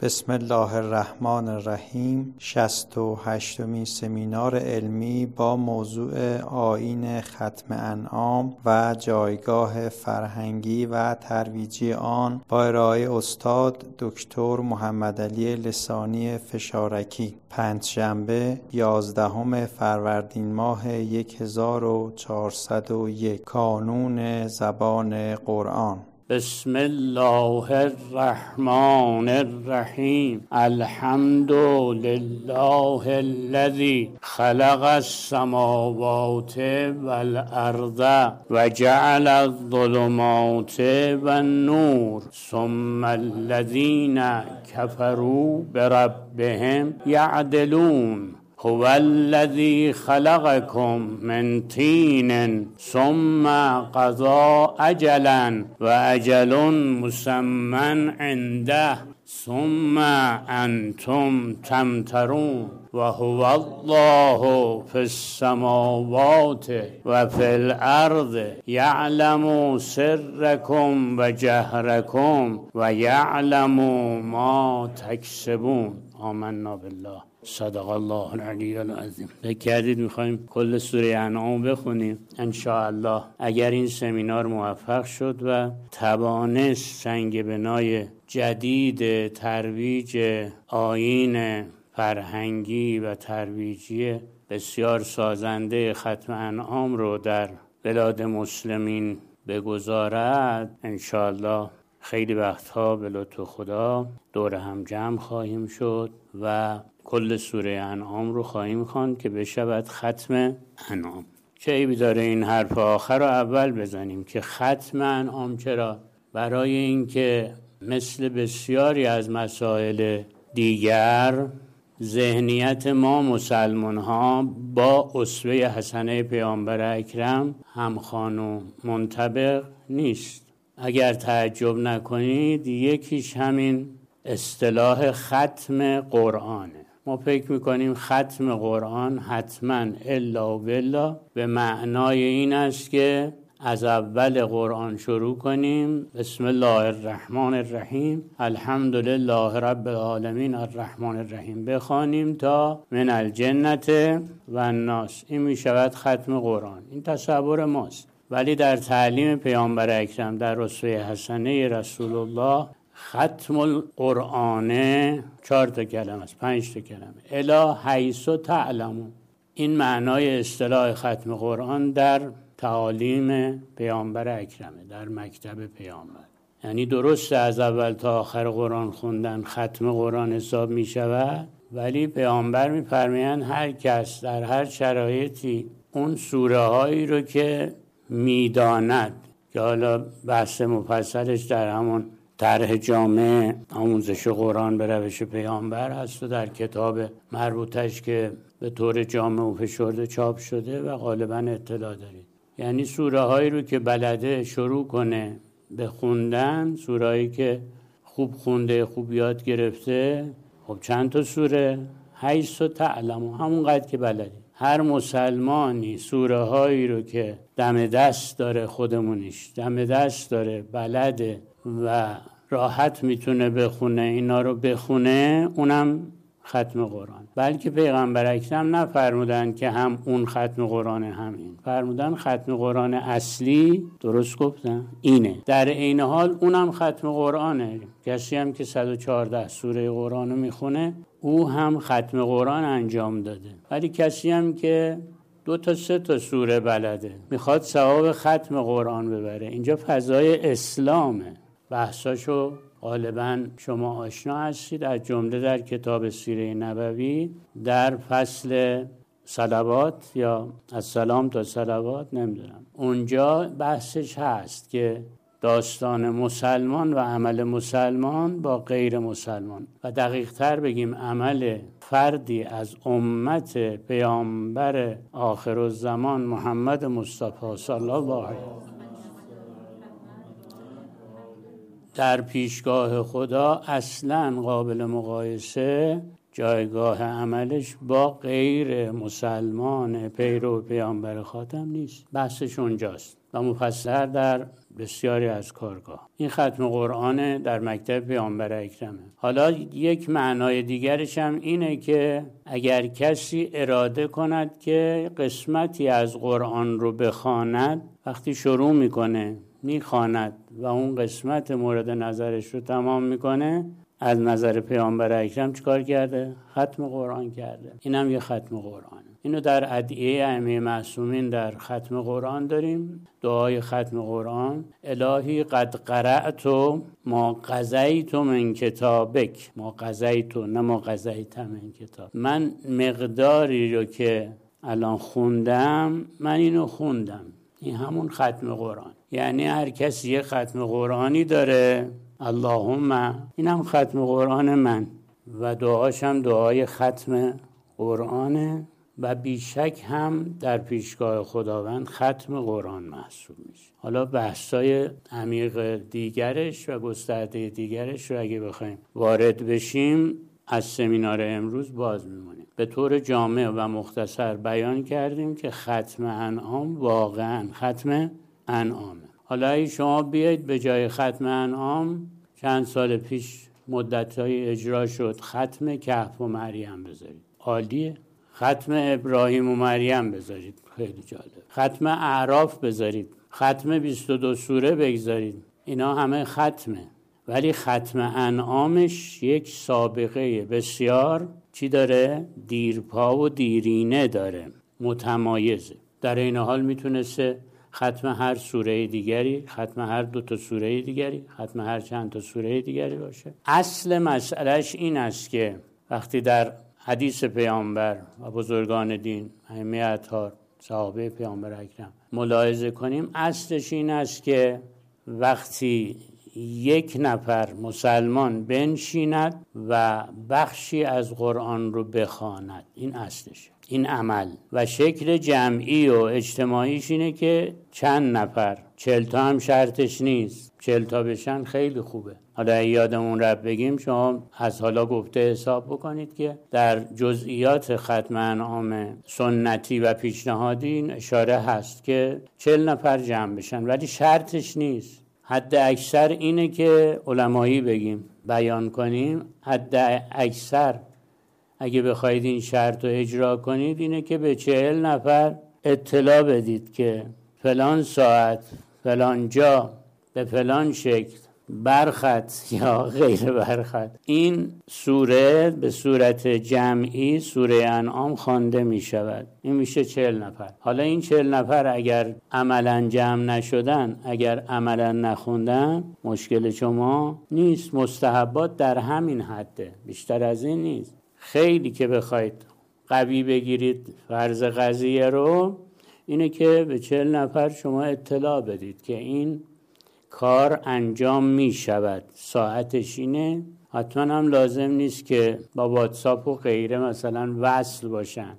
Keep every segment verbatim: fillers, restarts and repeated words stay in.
بسم الله الرحمن الرحیم. شصت و هشتمین سمینار علمی با موضوع آیین ختم انعام و جایگاه فرهنگی و ترویجی آن با ارائه استاد دکتر محمدعلی لسانی فشارکی. پنجشنبه یازدهم فروردین ماه هزار و چهارصد و یک. کانون زبان قرآن. بسم الله الرحمن الرحیم. الحمد لله الذي خلق السماوات والارض وجعل الظلمات والنور ثم الذين كفروا بربهم يعدلون. هو الذي خلقكم من طين ثم قضى أجلا وأجل مسمى عنده ثم أنتم تمترون. وهو الله في السماوات وفي الأرض يعلم سركم وجهركم ويعلم ما تكسبون. آمنا بالله. صدق الله العلی العظیم. فکر کردید میخوایم کل سوره انعام بخونیم؟ انشاءالله اگر این سمینار موفق شد و توانست سنگ بنای جدید ترویج آیین فرهنگی و ترویجی بسیار سازنده ختم انعام رو در بلاد مسلمین بگذارد، انشاءالله خیلی وقتها به لطف خدا دور هم جمع خواهیم شد و کل سوره انعام رو خواهیم خواند که بشود ختم انعام. چه عیبی داره این حرف آخر رو اول بزنیم که ختم انعام؟ چرا؟ برای اینکه مثل بسیاری از مسائل دیگر ذهنیت ما مسلمان ها با اسوه حسنه پیامبر اکرم همخوان و منطبق نیست. اگر تعجب نکنید یکیش همین اصطلاح ختم قرآنه. ما فکر میکنیم ختم قرآن حتما الا بالله به معنای این است که از اول قرآن شروع کنیم، بسم الله الرحمن الرحیم، الحمد لله رب العالمین الرحمن الرحیم بخوانیم تا من الجنت و الناس. این میشود ختم قرآن. این تصور ماست، ولی در تعلیم پیامبر اکرم در اسوه حسنه رسول الله ختم القرآن چهار تا کلمه است، پنج تا کلمه. الی حیث تعلمون. این معنای اصطلاح ختم قرآن در تعالیم پیامبر اکرمه، در مکتب پیامبر. یعنی درسته از اول تا آخر قرآن خوندن ختم قرآن حساب می شود، ولی پیامبر می فرمایند هر کس در هر شرایطی اون سوره هایی رو که می داند، که حالا بحث مفصلش در همون طرح جامع آموزش قرآن به روش پیامبر هست و در کتاب مربوطش که به طور جامع و فشرده چاپ شده و غالبا اطلاع دارید. یعنی سوره هایی رو که بلده شروع کنه به خوندن، سوره هایی که خوب خونده، خوب یاد گرفته. خب چند تا سوره؟ حیث و تعلم، همون قدر که بلده. هر مسلمانی سوره هایی رو که دم دست داره، خودمونیش دم دست داره، بلده و راحت میتونه بخونه، اینا رو بخونه، اونم ختم قرآن. بلکه پیغمبر اکرم نفرمودن که هم اون ختم قرآن هم این، فرمودن ختم قرآن اصلی، درست گفتن، اینه. در این حال اونم ختم قرآنه. کسی هم که صد و چهارده سوره قرآن رو میخونه او هم ختم قرآن انجام داده. ولی کسی هم که دو تا سه تا سوره بلده میخواد ثواب ختم قرآن ببره، اینجا فضای اسلامه. بحثاشو غالبا شما آشنا هستید، از جمله در کتاب سیره نبوی در فصل صلوات یا از سلام تا صلوات، نمیدونم، اونجا بحثش هست که داستان مسلمان و عمل مسلمان با غیر مسلمان، و دقیق تر بگیم عمل فردی از امت پیامبر آخرالزمان محمد مصطفی صلی الله علیه و در پیشگاه خدا اصلاً قابل مقایسه جایگاه عملش با غیر مسلمان پیرو پیامبر خاتم نیست. بحثش اونجاست و مفصل در بسیاری از کارگاه. این ختم قرآن در مکتب پیامبر اکرمه. حالا یک معنای دیگرش هم اینه که اگر کسی اراده کند که قسمتی از قرآن رو بخواند، وقتی شروع میکنه میخواند و اون قسمت مورد نظرش رو تمام میکنه، از نظر پیامبر اکرم چیکار کرده؟ ختم قرآن کرده. اینم یه ختم قرآنه. اینو در ادعیه ائمه معصومین در ختم قرآن داریم. دعای ختم قرآن: الهی قد قرأت ما قضیت من کتابک. ما قضیت، نه ما قضیت من کتاب. من مقداری رو که الان خوندم، من اینو خوندم. این همون ختم قرآن. یعنی هر کسی یه ختم قرآنی داره، اللهم، اینم ختم قرآن من، و دعاش هم دعای ختم قرآنه و بیشک هم در پیشگاه خداوند ختم قرآن محسوب میشه. حالا بحثای عمیق دیگرش و گسترده دیگرش رو اگه بخوایم وارد بشیم از سمینار امروز باز میمونیم. به طور جامع و مختصر بیان کردیم که ختم انعام واقعا ختم انعامه. حالا اگه شما بیایید به جای ختم انعام، چند سال پیش مدت‌های اجرا شد ختم کهف و مریم بذارید، عالیه. ختم ابراهیم و مریم بذارید، خیلی جالب. ختم اعراف بذارید، ختم بیست و دو سوره بگذارید، اینا همه ختمه. ولی ختم انعامش یک سابقه بسیار چی داره؟ دیرپا و دیرینه داره، متمایزه. در این حال میتونسته ختم هر سوره دیگری، ختم هر دو تا سوره دیگری، ختم هر چند تا سوره دیگری باشه. اصل مسئلهش این است که وقتی در حدیث پیامبر و بزرگان دین، ائمه اطهار، صحابه پیامبر اکرم ملاحظه کنیم، اصلش این است که وقتی یک نفر مسلمان بنشیند و بخشی از قرآن رو بخواند، این اصلشه، این عمل. و شکل جمعی و اجتماعیش اینه که چند نفر، چهل تا هم شرطش نیست، چهل تا بشن خیلی خوبه. حالا یادمون رفت بگیم، شما از حالا گفته حساب بکنید که در جزئیات ختم انعام سنتی و پیشنهادی این اشاره هست که چهل نفر جمع بشن، ولی شرطش نیست. حد اکثر اینه که علمایی بگیم، بیان کنیم، حد اکثر اگه بخواید این شرط رو اجرا کنید اینه که به چهل نفر اطلاع بدید که فلان ساعت، فلان جا، به فلان شکل، برخط یا غیر برخط، این سوره به صورت جمعی سوره انعام خوانده می شود. این میشه چهل نفر. حالا این چهل نفر اگر عملا جمع نشدن، اگر عملا نخوندن، مشکل شما نیست. مستحبات در همین حده، بیشتر از این نیست. خیلی که بخواید قوی بگیرید فرض قضیه رو، اینه که به چهل نفر شما اطلاع بدید که این کار انجام می شود، ساعتش اینه. حتما هم لازم نیست که با واتساپ و غیره مثلا وصل باشن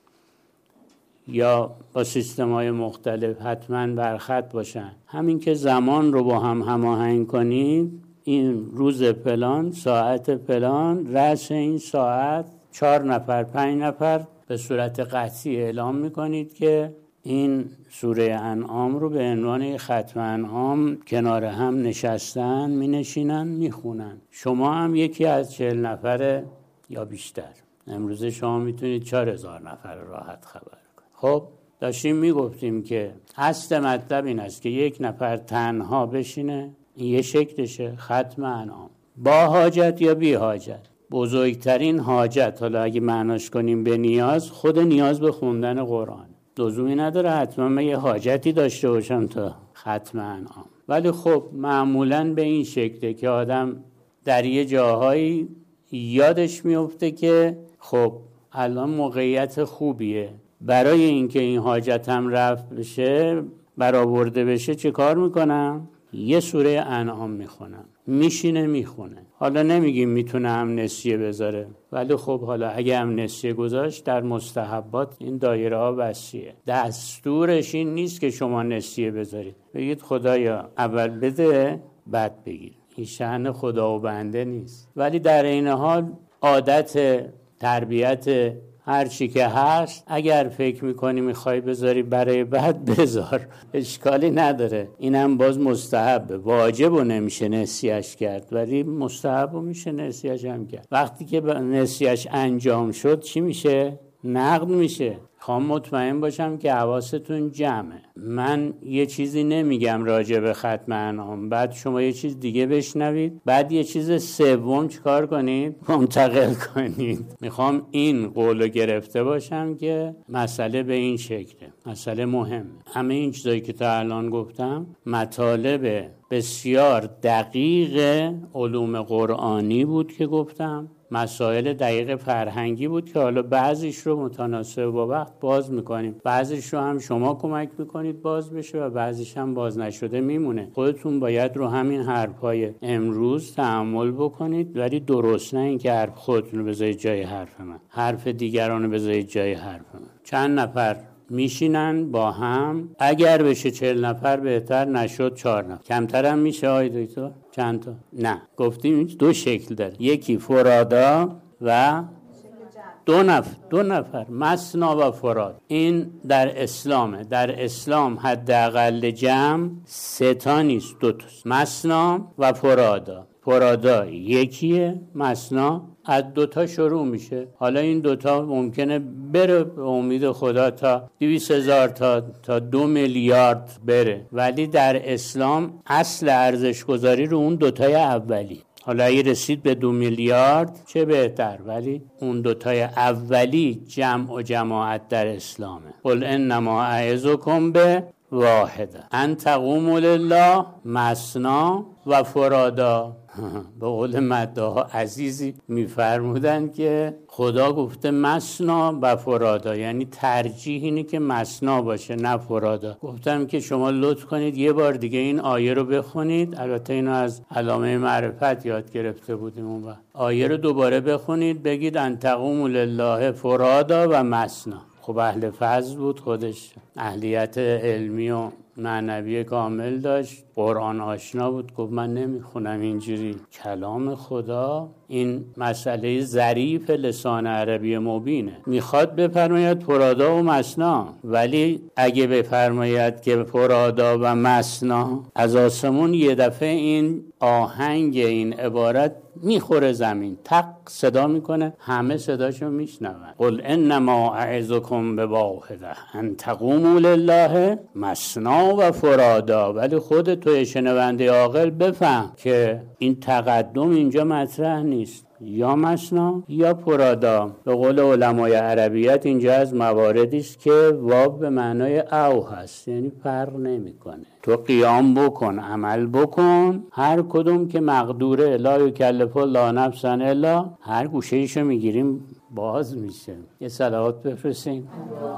یا با سیستم های مختلف حتما برخط باشن. همین که زمان رو با هم هماهنگ کنید، این روز پلان، ساعت پلان، رأس این ساعت چهار نفر، پنج نفر به صورت قطعی اعلام میکنید که این سوره انعام رو به عنوان ختم انعام کنار هم نشستن، می نشینن، می خونن. شما هم یکی از چهل نفر یا بیشتر. امروزه شما میتونید چهار هزار نفر راحت خبر کنید. خب داشتیم می گفتیم که اصل مطلب این است که یک نفر تنها بشینه، این یه شکلشه، ختم انعام، با حاجت یا بی حاجت. بزرگترین حاجت، حالا اگه معناش کنیم به نیاز، خود نیاز به خوندن قرآن. لزومی نداره حتما من یه حاجتی داشته باشم تا ختم انعام. ولی خب معمولاً به این شکله که آدم در یه جاهایی یادش میفته که خب الان موقعیت خوبیه برای اینکه این حاجتم رفع بشه، برآورده بشه، چه کار میکنم؟ یه سوره انعام میخونم. میشینه میخونه. حالا نمیگیم میتونه امنسیه بذاره، ولی خب حالا اگه امنسیه گذاشت، در مستحبات این دایره ها وسیعه. دستورش این نیست که شما نسیه بذارید، بگید خدایا اول بده بعد بگیر. این شأن خدا و بنده نیست. ولی در این حال عادت تربیت هر چی که هست اگر فکر میکنی میخوای بذاری برای بعد بذار، اشکالی نداره. اینم باز مستحبه، واجب رو نمیشه نسیهش کرد ولی مستحب رو میشه نسیهش هم کرد. وقتی که نسیهش انجام شد چی میشه؟ نقد میشه. خواهم مطمئن باشم که حواستون جمعه. من یه چیزی نمیگم راجع به ختم انعام، بعد شما یه چیز دیگه بشنوید، بعد یه چیز سوم چیکار کنید؟ منتقل کنید. میخوام این قولو گرفته باشم که مسئله به این شکله، مسئله مهمه. همه این چیزایی که تا الان گفتم مطالب بسیار دقیق علوم قرآنی بود که گفتم، مسائل دقیق فرهنگی بود که حالا بعضیش رو متناسب با وقت باز میکنیم، بعضیش رو هم شما کمک میکنید باز بشه و بعضیش هم باز نشده میمونه. خودتون باید رو همین حرفای امروز تأمل بکنید، ولی درست، نه اینکه حرف خودتون رو بذارید جای حرف من، حرف دیگران رو بذارید جای حرف من. چند نفر میشینن با هم، اگر بشه چهل نفر بهتر، نشد چهار نفر، کمتر هم میشه. آی دکتر چند تا؟ نه، گفتیم دو شکل داره، یکی فرادا و دو نفر دو نفر مثنا و فراد. این در اسلامه. در اسلام حداقل جمع سه تا نیست، دو تاست، مثنا و فرادا. فرادا یکیه، مثنا از دوتا شروع میشه. حالا این دوتا ممکنه بره به امید خدا تا دویست هزار تا تا دو میلیارد بره، ولی در اسلام اصل ارزش گذاری رو اون دوتای اولی. حالا اگه رسید به دو میلیارد چه بهتر، ولی اون دوتای اولی جمع و جماعت در اسلامه. قل انما اعظکم به واحده ان تقوموا لله مثنا و فرادا. به قول مداها عزیزی میفرمودن که خدا گفته مثنا و فرادا، یعنی ترجیح اینه که مثنا باشه نه فرادا. گفتم که شما لطف کنید یه بار دیگه این آیه رو بخونید، البته اینو از علامه معرفت یاد گرفته بودیم اون وقت. آیه رو دوباره بخونید، بگید ان تقوموا لله فرادا و مثنا. خب اهل فضل بود، خودش اهلیت علمی و معنوی کامل داشت، قرآن آشنا بود. گفت من نمیخونم اینجوری کلام خدا، این مسئله ظریف لسان عربی مبینه. میخواد بفرماید فرادا و مثنا، ولی اگه بفرماید که فرادا و مثنا، از آسمون یه دفعه این آهنگ این عبارت میخوره زمین، تق صدا میکنه، همه صداشو میشنون. قل انما اعظکم بواحده ان تقوموا لله مثنا و فرادا. ولی خود توی شنونده عاقل بفهم که این تقدم اینجا مطرح نیست، یا مثنا یا فرادا. به قول علمای عربیت اینجا از مواردی است که واو به معنای او هست، یعنی فرق نمیکنه. تو قیام بکن، عمل بکن، هر کدوم که مقدوره، لا یکلف الله نفسا الا، هر گوشه ایشو میگیریم باز میشه. یه صلوات بفرستیم.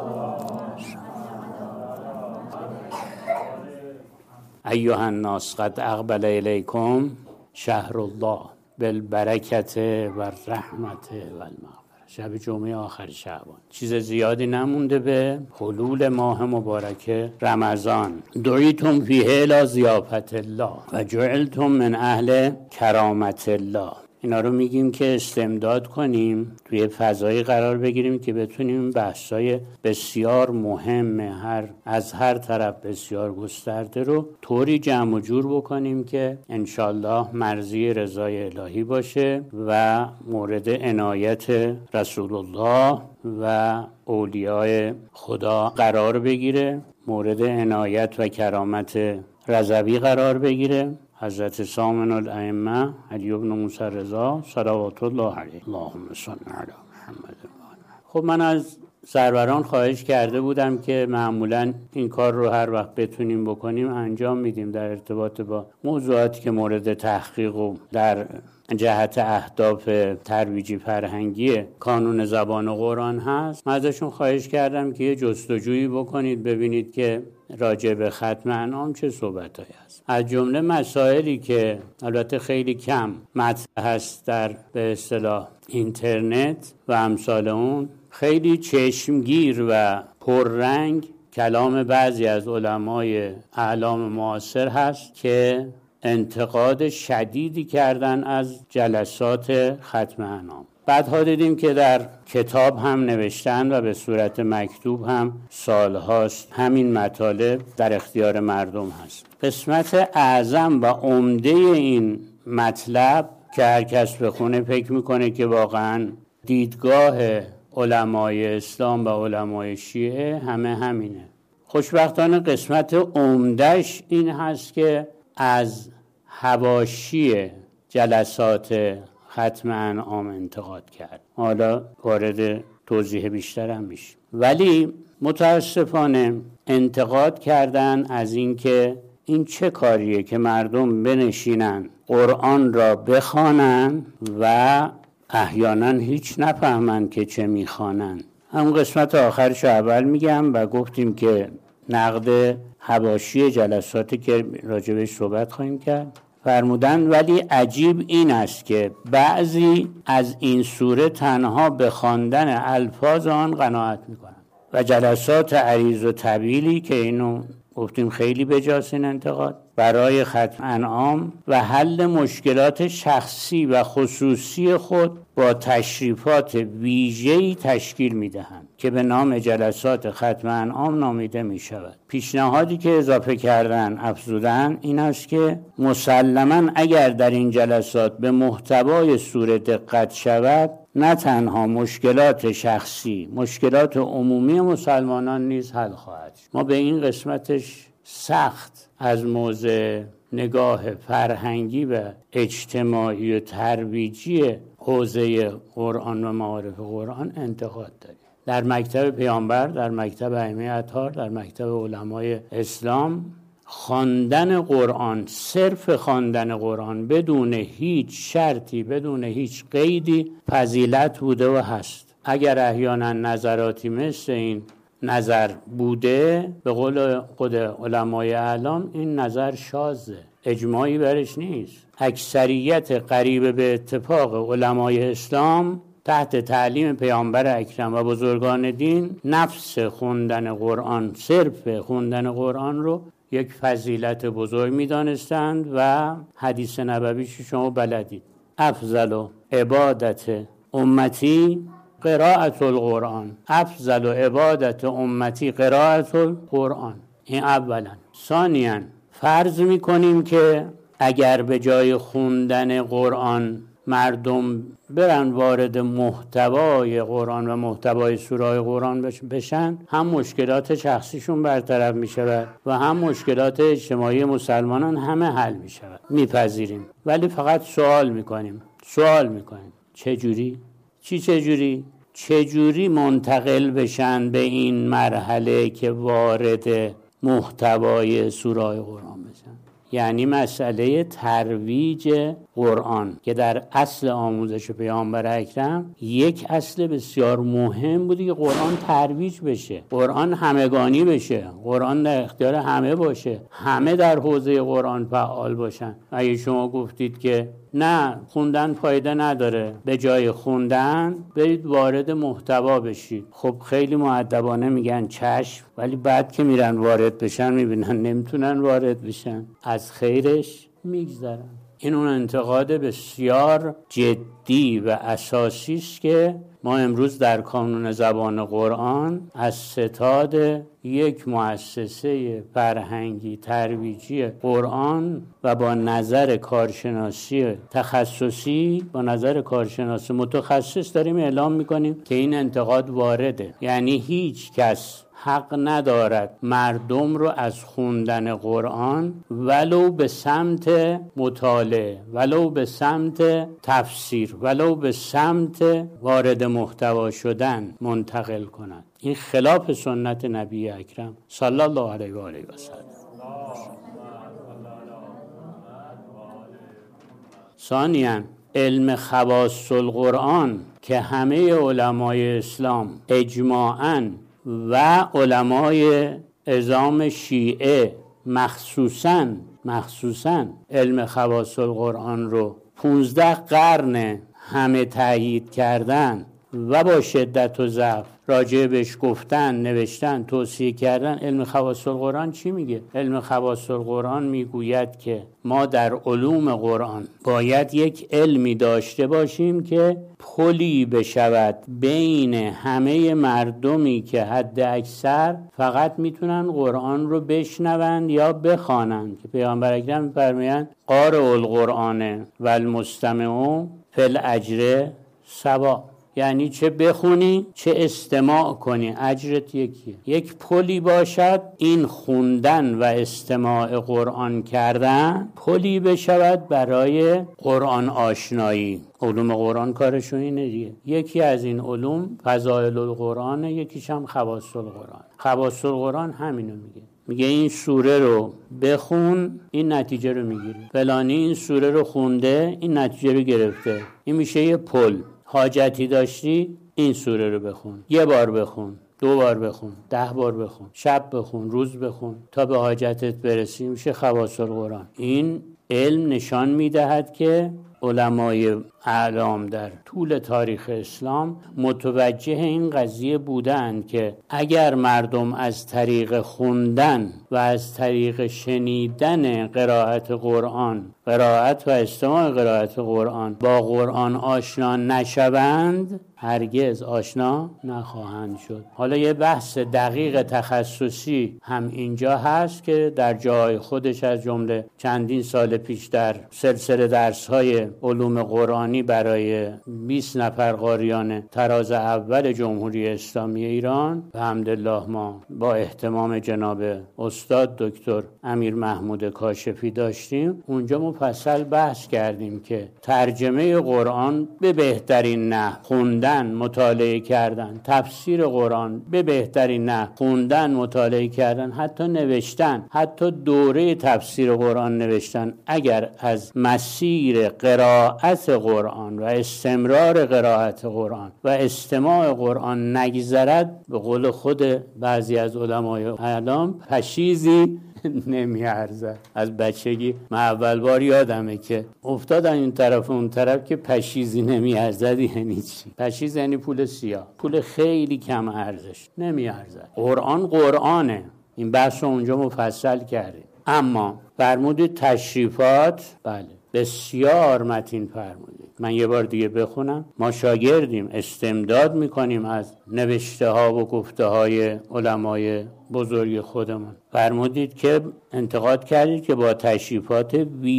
ایها الناس قد اقبل الیکم شهر الله بالبرکت و رحمت و المغفرة. شب جمعه آخر شعبان، چیز زیادی نمونده به حلول ماه مبارک رمضان. دعیتم فیه الی ضیافت الله و جعلتم من اهل کرامت الله. اینا رو میگیم که استمداد کنیم، توی فضایی قرار بگیریم که بتونیم بحثای بسیار مهم هر از هر طرف بسیار گسترده رو طوری جمع و جور بکنیم که انشالله مرضی رضای الهی باشه و مورد عنایت رسول الله و اولیاء خدا قرار بگیره، مورد عنایت و کرامت رضوی قرار بگیره. حضرت سامن الائمه علی بن موسی رضا صلوات الله علیه. اللهم صل علی محمد. خب من از سروران خواهش کرده بودم که معمولا این کار رو هر وقت بتونیم بکنیم انجام میدیم در ارتباط با موضوعاتی که مورد تحقیق و در جهت اهداف ترویجی فرهنگی کانون زبان و قرآن هست. من ازشون خواهش کردم که یه جستجویی بکنید، ببینید که راجع به ختم انعام چه صحبتایی هست. از جمله مسائلی که البته خیلی کم مطرح هست در به اصطلاح اینترنت و امثال اون، خیلی چشمگیر و پررنگ کلام بعضی از علمای اعلام معاصر هست که انتقاد شدیدی کردن از جلسات ختم انعام. بعدها دیدیم که در کتاب هم نوشتن و به صورت مکتوب هم سالهاست همین مطالب در اختیار مردم هست. قسمت اعظم و عمده این مطلب که هر کس بخونه فکر میکنه که واقعا دیدگاه علمای اسلام و علمای شیعه همه همینه. خوشبختانه قسمت عمدهش این هست که از حواشی جلسات ختم انعام انتقاد کرد. حالا وارد توضیح بیشتر هم میشه. ولی متاسفانه انتقاد کردن از این که این چه کاریه که مردم بنشینن قرآن را بخوانن و احیانا هیچ نفهمن که چه میخوانن. هم قسمت آخرش اول میگم و گفتیم که نقد حواشی جلساتی که راجبش صحبت خواهیم کرد. فرمودن ولی عجیب این است که بعضی از این سوره تنها به خواندن الفاظ آن قناعت میکنن و جلسات عریض و طویلی که اینو گفتیم خیلی بجاست این انتقاد برای ختم انعام و حل مشکلات شخصی و خصوصی خود با تشریفات ویژه‌ای تشکیل میدهند که به نام جلسات ختم انعام نامیده می شود. پیشنهادی که اضافه کردن افزودن این است که مسلماً اگر در این جلسات به محتوای سوره دقت شود نه تنها مشکلات شخصی، مشکلات عمومی مسلمانان نیز حل خواهد. ما به این قسمتش سخت از موضع نگاه فرهنگی و اجتماعی و ترویجی حوزه قرآن و معارف قرآن انتقاد داریم. در مکتب پیامبر، در مکتب ائمه اطهار، در مکتب علمای اسلام خواندن قرآن، صرف خواندن قرآن بدون هیچ شرطی، بدون هیچ قیدی فضیلت بوده و هست. اگر احیانا نظراتی مثل این نظر بوده، به قول خود علمای اعلام این نظر شاذه، اجماعی برش نیست. اکثریت قریب به اتفاق علمای اسلام تحت تعلیم پیامبر اکرم و بزرگان دین نفس خوندن قرآن، صرف خوندن قرآن رو یک فضیلت بزرگ می دانستند و حدیث نبویش شما بلدید. افضل عبادت امتی قرائت القرآن، افضل عبادت امتی قرائت القرآن. این اولا. ثانیا فرض می کنیم که اگر به جای خوندن قرآن مردم برن وارد محتوای قرآن و محتوای سوره قرآن بشن، هم مشکلات شخصیشون برطرف می شود و هم مشکلات اجتماعی مسلمانان همه حل می شود. میپذیریم، ولی فقط سوال می کنیم سوال می کنیم چجوری؟ چی چجوری؟ چجوری منتقل بشن به این مرحله که وارد محتوای سوره قرآن بشن؟ یعنی مسئله ترویج قرآن که در اصل آموزش پیامبر اکرم یک اصل بسیار مهم بودی که قرآن ترویج بشه، قرآن همگانی بشه، قرآن در اختیار همه باشه، همه در حوزه قرآن فعال باشن. اگه شما گفتید که نه خوندن فایده نداره، به جای خوندن برید وارد محتوا بشید، خب خیلی مؤدبانه میگن چشم، ولی بعد که میرن وارد بشن میبینن نمیتونن وارد بشن، از خیرش میگذرن. این اون انتقاد بسیار جدی و اساسی است که ما امروز در کانون زبان قرآن از ستاد یک مؤسسه فرهنگی ترویجی قرآن و با نظر کارشناسی تخصصی، با نظر کارشناسی متخصص داریم اعلام میکنیم که این انتقاد وارده. یعنی هیچ کس حق ندارد مردم رو از خوندن قرآن ولو به سمت مطالعه، ولو به سمت تفسیر، ولو به سمت وارد محتوا شدن منتقل کند. این خلاف سنت نبی اکرم صلی الله علیه و آله و سلم. ثانیاً علم خواص القرآن که همه علمای اسلام اجماعاً و علمای عظام شیعه مخصوصاً مخصوصاً علم خواص القرآن رو پونزده قرن همه تأیید کردن و با شدت و ضعف راجع بهش گفتن، نوشتن، توصیه کردن. علم خواص القرآن چی میگه؟ علم خواص القرآن میگوید که ما در علوم قرآن باید یک علمی داشته باشیم که پلی بشود بین همه مردمی که حد اکثر فقط میتونن قرآن رو بشنوند یا بخوانند، که پیامبر اکرم میفرمایند قارئ القرآن و المستمع فی الاجر سوا، یعنی چه بخونی چه استماع کنی اجرت یکیه. یک پلی باشد این خوندن و استماع قرآن کردن پلی بشود برای قرآن آشنایی. علوم قرآن کارشون اینه دیگه. یکی از این علوم فضائل القرآن، یکیش هم خواص القرآن. خواص القرآن همینو میگه، میگه این سوره رو بخون این نتیجه رو میگیری، فلانی این سوره رو خونده این نتیجه رو گرفته. این میشه یه پل. حاجتی داشتی این سوره رو بخون، یه بار بخون، دو بار بخون، ده بار بخون، شب بخون، روز بخون تا به حاجتت برسی، میشه خواص القرآن. این علم نشان میدهد که علمای اعلام در طول تاریخ اسلام متوجه این قضیه بودند که اگر مردم از طریق خوندن و از طریق شنیدن قرائت قرآن، قرائت و استماع قرائت قرآن با قرآن آشنا نشوند، هرگز آشنا نخواهند شد. حالا یه بحث دقیق تخصصی هم اینجا هست که در جای خودش، از جمله چندین سال پیش در سلسله درس‌های علوم قرآنی برای بیست نفر قاریان تراز اول جمهوری اسلامی ایران و الحمدلله ما با اهتمام جناب استاد دکتر امیر محمود کاشفی داشتیم. اونجا مفصل بحث کردیم که ترجمه قرآن به بهترین نحو، خوندن، مطالعه کردن، تفسیر قرآن به بهترین نحو، خوندن، مطالعه کردن، حتی نوشتن، حتی دوره تفسیر قرآن نوشتن، اگر از مسیر قرائت قرآن و استمرار قرائت قرآن و استماع قرآن نگذرد، به قول خود بعضی از علمای اعلام پشیزی نمیارزد. از بچگی من اول بار یادمه که افتادن این طرف اون طرف که پشیزی نمیارزد یعنی چی؟ پشیز یعنی پول سیاه، پول خیلی کم ارزش، نمیارزد. قرآن قرآنه. این بحث رو اونجا مفصل کردیم. اما فرمودید تشریفات، بله بسیار متین فرمودید. من یه بار دیگه بخونم. ما شاگردیم، استمداد میکنیم از نوشته ها و گفته های علمای بزرگ خودمون. فرمودید که انتقاد کردید که با تشریفات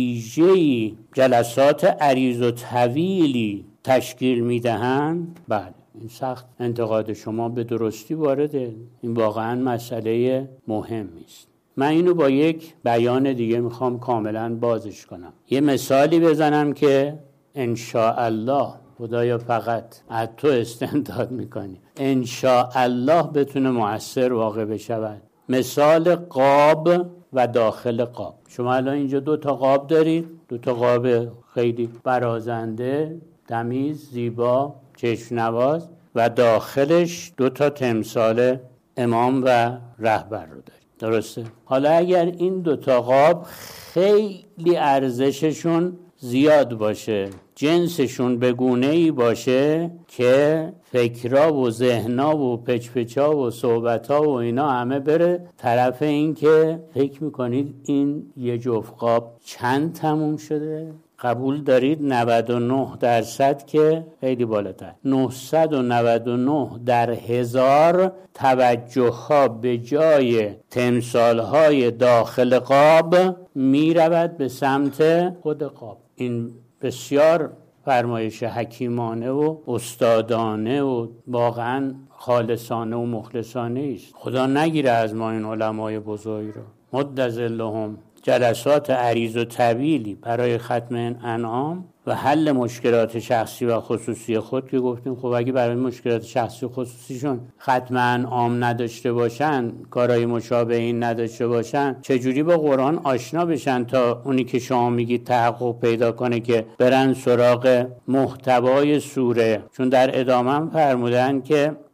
ویژه‌ای جلسات عریض و طویلی تشکیل میدهند. بله این سخت انتقاد شما به درستی وارده. این واقعا مسئله مهمی است. من اینو با یک بیان دیگه میخوام کاملا بازش کنم. یه مثالی بزنم که انشاءالله، خدایا فقط از تو استمداد میکنی، انشاءالله بتونه مؤثر واقع بشود. مثال قاب و داخل قاب. شما الان اینجا دو تا قاب دارید، دو تا قاب خیلی برازنده، تمیز، زیبا، چشم نواز، و داخلش دو تا تمثال امام و رهبر رو دارید. درسته؟ حالا اگر این دو تا قاب خیلی ارزششون زیاد باشه، جنسشون به گونه‌ای باشه که فکرها و ذهنها و پچپچا و صحبتها و اینا همه بره طرف این که فکر میکنید این یه جفت قاب چند تموم شده؟ قبول دارید نود و نه درصد که خیلی بالاتر، نهصد و نود و نه در هزار توجه ها به جای تمثال های داخل قاب می رود به سمت خود قاب. این بسیار فرمایش حکیمانه و استادانه و واقعا خالصانه و مخلصانه است. خدا نگیره از ما این علمای بزرگ رو. مد ظلهم جلسات عریض و طویلی برای ختم انعام و حل مشکلات شخصی و خصوصی خود، که گفتیم خب اگه برای مشکلات شخصی و خصوصیشون ختم انعام نداشته باشن، کارهای مشابه این نداشته باشن، چجوری با قرآن آشنا بشن تا اونی که شما میگید تحقق پیدا کنه که برن سراغ محتوای سوره؟ چون در ادامه هم فرمودن که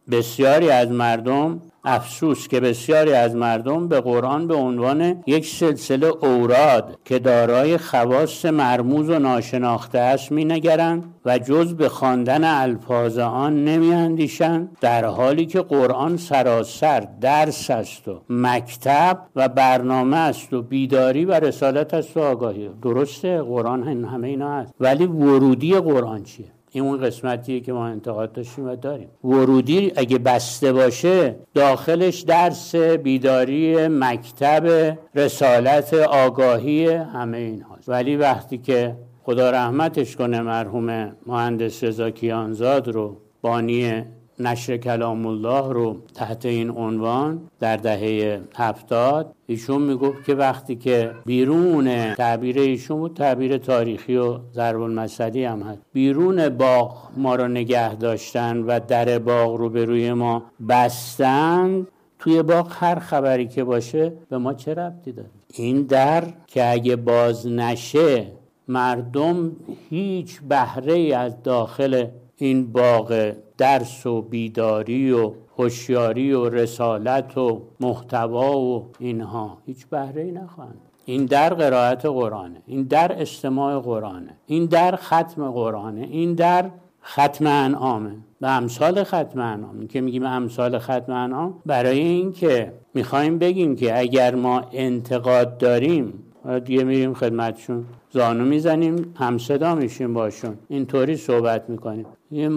بسیاری از مردم، افسوس که بسیاری از مردم به قرآن به عنوان یک سلسله اوراد که دارای خواص مرموز و ناشناخته است می‌نگرند و جز به خواندن الفاظ آن نمی‌اندیشند، در حالی که قرآن سراسر درس است و مکتب و برنامه است و بیداری و رسالت است و آگاهی. درسته قرآن همه اینا هست، ولی ورودی قرآن چیه؟ این اون قسمتیه که ما انتقاد داشتیم و داریم. ورودی اگه بسته باشه داخلش درس، بیداری، مکتب، رسالت، آگاهی، همه این هاست. ولی وقتی که خدا رحمتش کنه مرحوم مهندس رضا کیانزاد رو، بانی نشر کلام الله رو، تحت این عنوان در دهه هفتاد ایشون میگفت که وقتی که بیرون، تعبیر ایشون بود تعبیر تاریخی و ضرب المثلی هم هست، بیرون باغ ما رو نگه داشتن و در باغ رو به روی ما بستن، توی باغ هر خبری که باشه به ما چه ربطی داره؟ این در که اگه باز نشه مردم هیچ بهره‌ای از داخل این باغ درس و بیداری و هوشیاری و رسالت و محتوا و اینها هیچ بهره‌ای نخواهند. این در قرائت قرآنه، این در استماع قرآنه، این در ختم قرآنه، این در ختم انعامه و امثال ختم انعام. که میگیم امثال ختم انعام برای این که میخوایم بگیم که اگر ما انتقاد داریم دیگه میریم خدمتشون زانو میزنیم، همصدا میشیم باشون، اینطوری صحبت میکنیم.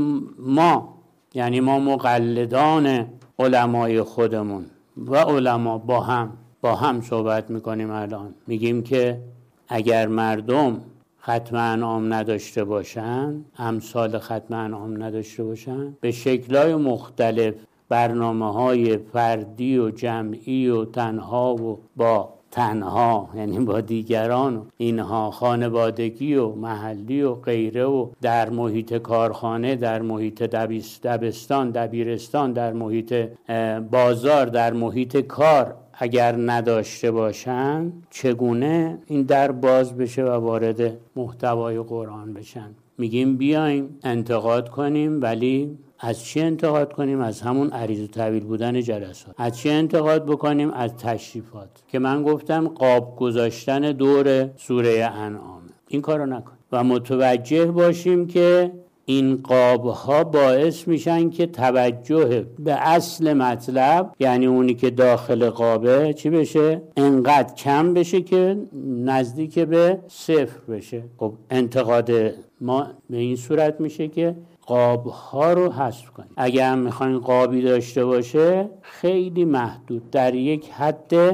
ما یعنی ما مقلدان علمای خودمون و علما با هم با هم صحبت میکنیم. الان میگیم که اگر مردم ختم انعام نداشته باشن، امثال ختم انعام نداشته باشن، به شکل‌های مختلف برنامه‌های فردی و جمعی و تنها و با تنها یعنی با دیگران و اینها، خانوادگی و محلی و غیره و در محیط کارخانه، در محیط دبستان، دبیرستان، در محیط بازار، در محیط کار اگر نداشته باشن، چگونه این در باز بشه و وارد محتوای قرآن بشن؟ میگیم بیایم انتقاد کنیم، ولی از چی انتقاد کنیم؟ از همون عریض و طویل بودن جلسات. از چی انتقاد بکنیم؟ از تشریفات که من گفتم قاب گذاشتن دور سوره انعام. این کارو نکنیم و متوجه باشیم که این قاب‌ها باعث میشن که توجه به اصل مطلب، یعنی اونی که داخل قابه، چی بشه؟ انقدر کم بشه که نزدیک به صفر بشه. خب انتقاد ما به این صورت میشه که قاب‌ها رو حذف کنیم. اگه هم میخواین قابی داشته باشه خیلی محدود، در یک حد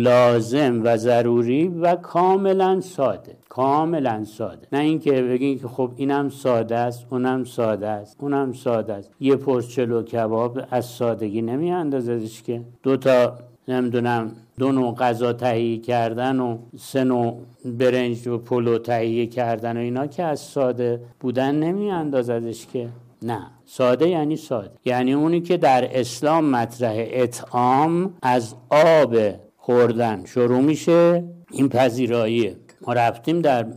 لازم و ضروری و کاملا ساده، کاملا ساده. نه اینکه بگین که خب اینم ساده است، اونم ساده است، اونم ساده است. یه پرس چلو کباب از سادگی نمی اندازدش که. دو تا نمیدونم دو نوع غذا تهیه کردن و سه نوع برنج و پلو تهیه کردن و اینا که از ساده بودن نمی اندازدش که. نه، ساده یعنی ساده، یعنی اونی که در اسلام مطرح اطعام از آب خوردن شروع میشه. این پذیراییه. ما رفتیم در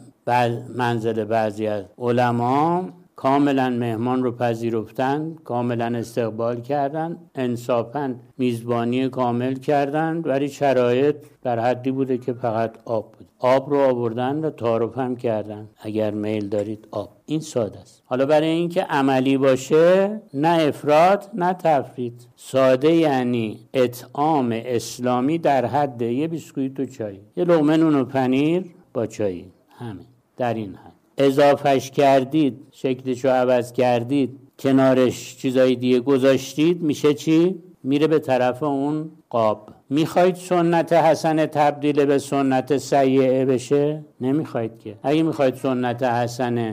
منزل بعضی از علما، کاملا مهمان رو پذیرفتن، کاملا استقبال کردن، انصافاً میزبانی کامل کردن، ولی شرایط در حدی بوده که فقط آب بود. آب رو آوردن و تعارف هم کردن، اگر میل دارید آب. این ساده است. حالا برای اینکه عملی باشه، نه افراط نه تفریط. ساده یعنی اطعام اسلامی در حد یه بیسکویت و چای، یه لقمه نون و پنیر با چای، همین در این حد. اضافهش کردید، شکلشو عوض کردید، کنارش چیزای دیگه گذاشتید، میشه چی؟ میره به طرف اون قاب. میخواید سنت حسنه تبدیل به سنت سیئه بشه؟ نمیخواید که. اگه میخواید سنت حسنه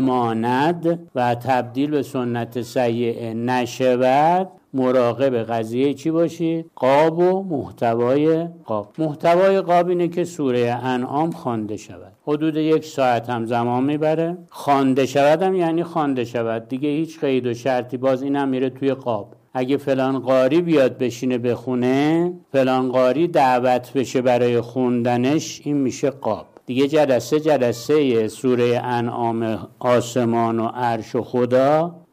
بماند و تبدیل به سنت سیئه نشود، مراقب قضیه چی باشید؟ قاب و محتوای قاب. محتوای قاب اینه که سوره انعام خوانده شود. حدود یک ساعت هم زمان میبره. خوانده شود هم یعنی خوانده شود دیگه، هیچ قید و شرطی. باز اینم میره توی قاب. اگه فلان قاری بیاد بشینه بخونه، فلان قاری دعوت بشه برای خوندنش، این میشه قاب. دیگه جلسه جلسه سوره انعام، آسمان و عرش و خدا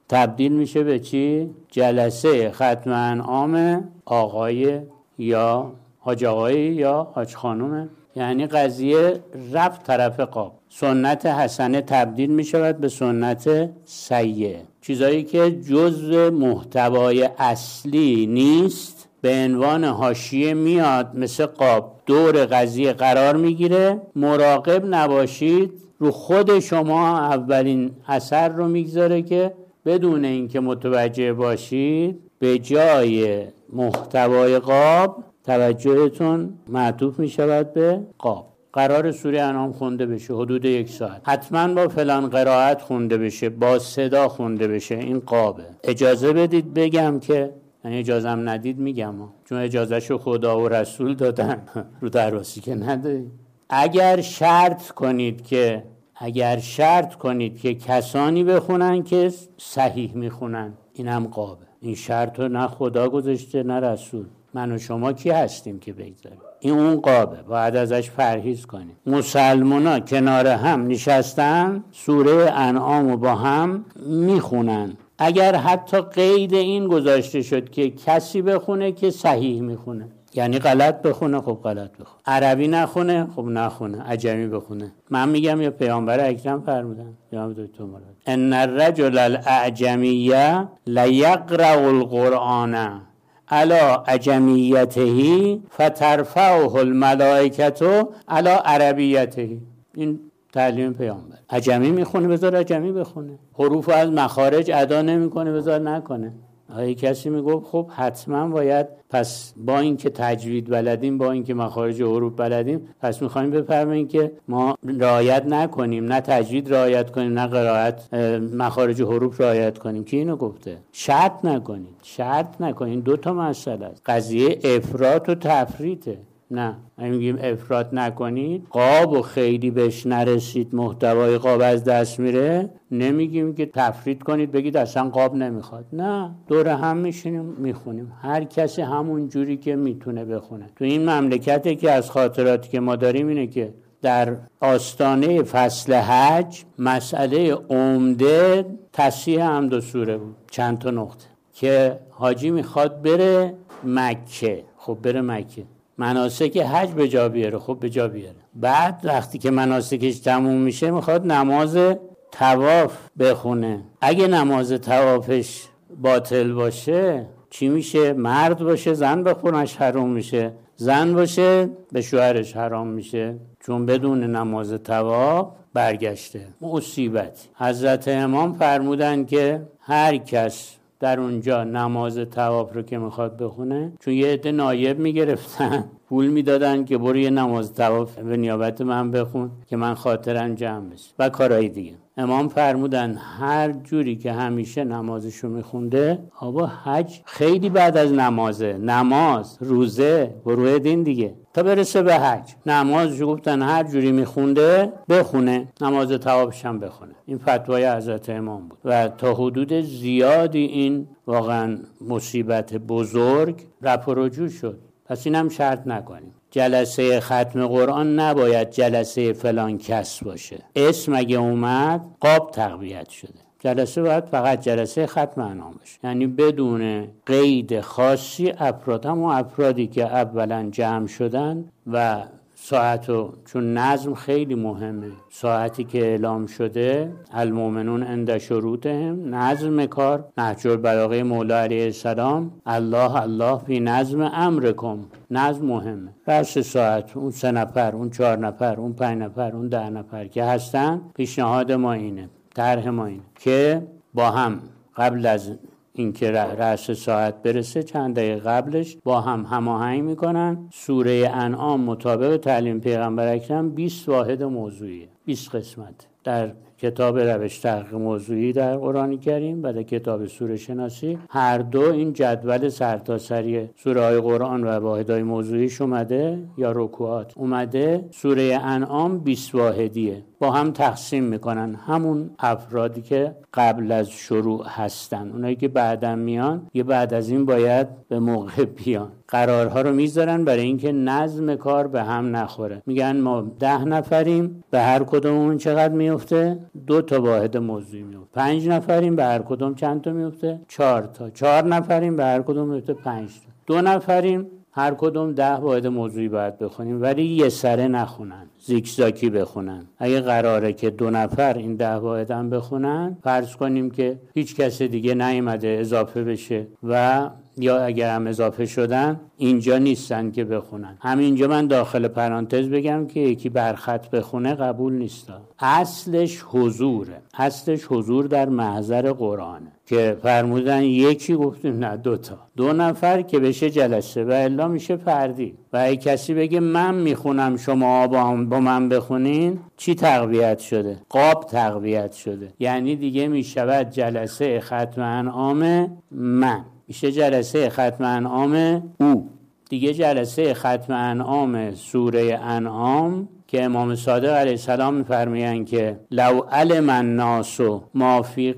تبدیل میشه به چی؟ جلسه ختم انعام آقای یا حاج آقای یا حاج خانومه. یعنی قضیه رفت طرف قاب. سنت حسنه تبدیل می شود به سنت سیئه. چیزایی که جزء محتوای اصلی نیست به عنوان حاشیه میاد، مثل قاب دور قضیه قرار میگیره. مراقب نباشید، رو خود شما اولین اثر رو میگذاره که بدون اینکه متوجه باشید به جای محتوای قاب توجهتون معطوف می شود به قاب. قرار سوره انعام خونده بشه حدود یک ساعت، حتما با فلان قرائت خونده بشه، با صدا خونده بشه، این قابه. اجازه بدید بگم که یعنی اجازه هم ندید میگم، چون اجازه شو خدا و رسول دادن رو درواسی که ندارید. اگر شرط کنید که اگر شرط کنید که کسانی بخونن که صحیح میخونن، این هم قابه. این شرط رو نه خدا گذاشته نه رسول. من و شما کی هستیم که بگذاریم؟ این اون قابه، باید ازش پرهیز کنیم. مسلمونا کنار هم نشستن سوره انعام رو با هم میخونن. اگر حتی قید این گذاشته شد که کسی بخونه که صحیح میخونه، یعنی غلط بخونه، خب غلط بخونه. عربی نخونه، خب نخونه. عجمی بخونه. من میگم یا پیامبر اکرم فرمودن یا دکتر مراد ان الرجل الاعجمیه لیقرأ القرآن علی عجمیته فترفعه الملائکه علی عربیته. این تعلیم پیامبر. عجمی میخونه بذار عجمی بخونه. حروف از مخارج ادا نمیکنه بذار نکنه. اگه کسی میگفت خب حتما باید، پس با اینکه تجوید بلدیم، با اینکه مخارج حروف بلدیم، پس میخوایم بفرماییم که ما رعایت نکنیم، نه تجوید رعایت کنیم نه قرائت مخارج حروف رعایت کنیم. کی اینو گفته؟ شرط نکنید، شرط نکنید. دو تا مسئله است. قضیه افراط و تفریطه. نه میگیم افراط نکنید، قاب و خیلی بهش نرسید، محتوای قاب از دست میره، نمیگیم که تفریط کنید بگید اصلا قاب نمیخواد. نه، دور هم میشینیم میخونیم، هر کسی همون جوری که میتونه بخونه. تو این مملکتی که از خاطراتی که ما داریم اینه که در آستانه فصل حج مسئله عمده تصحیح حمد و سوره بود. چند تا نقطه که حاجی میخواد بره مکه، خب بره مکه، مناسک حج به جا بیاره، خب به جا بیاره. بعد وقتی که مناسکش تموم میشه میخواد نماز طواف بخونه. اگه نماز طوافش باطل باشه چی میشه؟ مرد باشه زن بخونش حرام میشه، زن باشه به شوهرش حرام میشه، چون بدون نماز طواف برگشته. مصیبتی. حضرت امام فرمودن که هر کس در اونجا نماز طواف رو که میخواد بخونه، چون یه عده نایب میگرفتن پول میدادن که برو یه نماز طواف به نیابت من بخون که من خاطرم جمع بشه و کارهای دیگه. امام فرمودن هر جوری که همیشه نمازشو میخونده، آبا حج خیلی بعد از نمازه، نماز روزه گروه دین دیگه تا برسه به حج. نمازشو گفتن هر جوری میخونده بخونه، نماز طوافش هم بخونه. این فتوای حضرت امام بود و تا حدود زیادی این واقعا مصیبت بزرگ رفع و رجوع شد. پس اینم شرط نکنیم. جلسه ختم قرآن نباید جلسه فلان کس باشه. اسم اگه اومد قاب تقویت شده. جلسه باید فقط جلسه ختم انعام باشه، یعنی بدون قید خاصی. افراد هم و افرادی که اولا جمع شدن و ساعتو، چون نظم خیلی مهمه، ساعتی که اعلام شده المؤمنون عند شروطهم، نظم کار، نهج البلاغه مولا علیه السلام، الله الله فی نظم امرکم، نظم مهمه. رأس ساعت اون سه نفر، اون چهار نفر، اون پنج نفر، اون ده نفر که هستن، پیشنهاد ما اینه، طرح ما اینه که با هم قبل از اینکه رأس ساعت برسه چند دقیقه قبلش با هم هماهنگ میکنن. سوره انعام مطابق تعلیم پیغمبر اکرم بیست واحد موضوعیه، بیست قسمت. در کتاب روش تحقیق موضوعی در قرآن کریم و در کتاب سوره شناسی هر دو این جدول سرتاسری سوره های قرآن و واحدهای موضوعیش اومده یا رکوعات اومده. سوره انعام بیست واحدیه، با هم تقسیم میکنن. همون افرادی که قبل از شروع هستن، اونایی که بعداً میان یه بعد از این باید به موقع بیان. قرارها رو میذارن برای اینکه نظم کار به هم نخوره. میگن ما ده نفریم، به هر کدومون چقدر میفته؟ دو تا واحد موضوعی میفته. پنج نفریم به هر کدوم چند تا میفته؟ چهار تا. چهار نفریم به هر کدوم میفته پنج تا. دو نفریم هر کدوم ده واحد موضوعی باید بخونیم، ولی یه سره نخونن، زیگزاگی بخونن. اگه قراره که دو نفر این ده واحد هم بخونن، فرض کنیم که هیچ کس دیگه نیومده اضافه بشه و یا اگر هم اضافه شدن اینجا نیستن که بخونن. همینجا من داخل پرانتز بگم که یکی برخط بخونه قبول نیست. اصلش حضوره، اصلش حضور در محضر قرآنه که فرمودن یکی، گفتیم نه دوتا، دو نفر که بشه جلسه و الا میشه فردی. و اگه کسی بگه من میخونم شما با, با من بخونین، چی تقویت شده؟ قاب تقویت شده، یعنی دیگه میشود جلسه ختم انعام من، میشه جلسه ختم انعام او، دیگه جلسه ختم انعام سوره انعام که امام صادق علیه السلام میفرمایند که لو علم الناس ما فی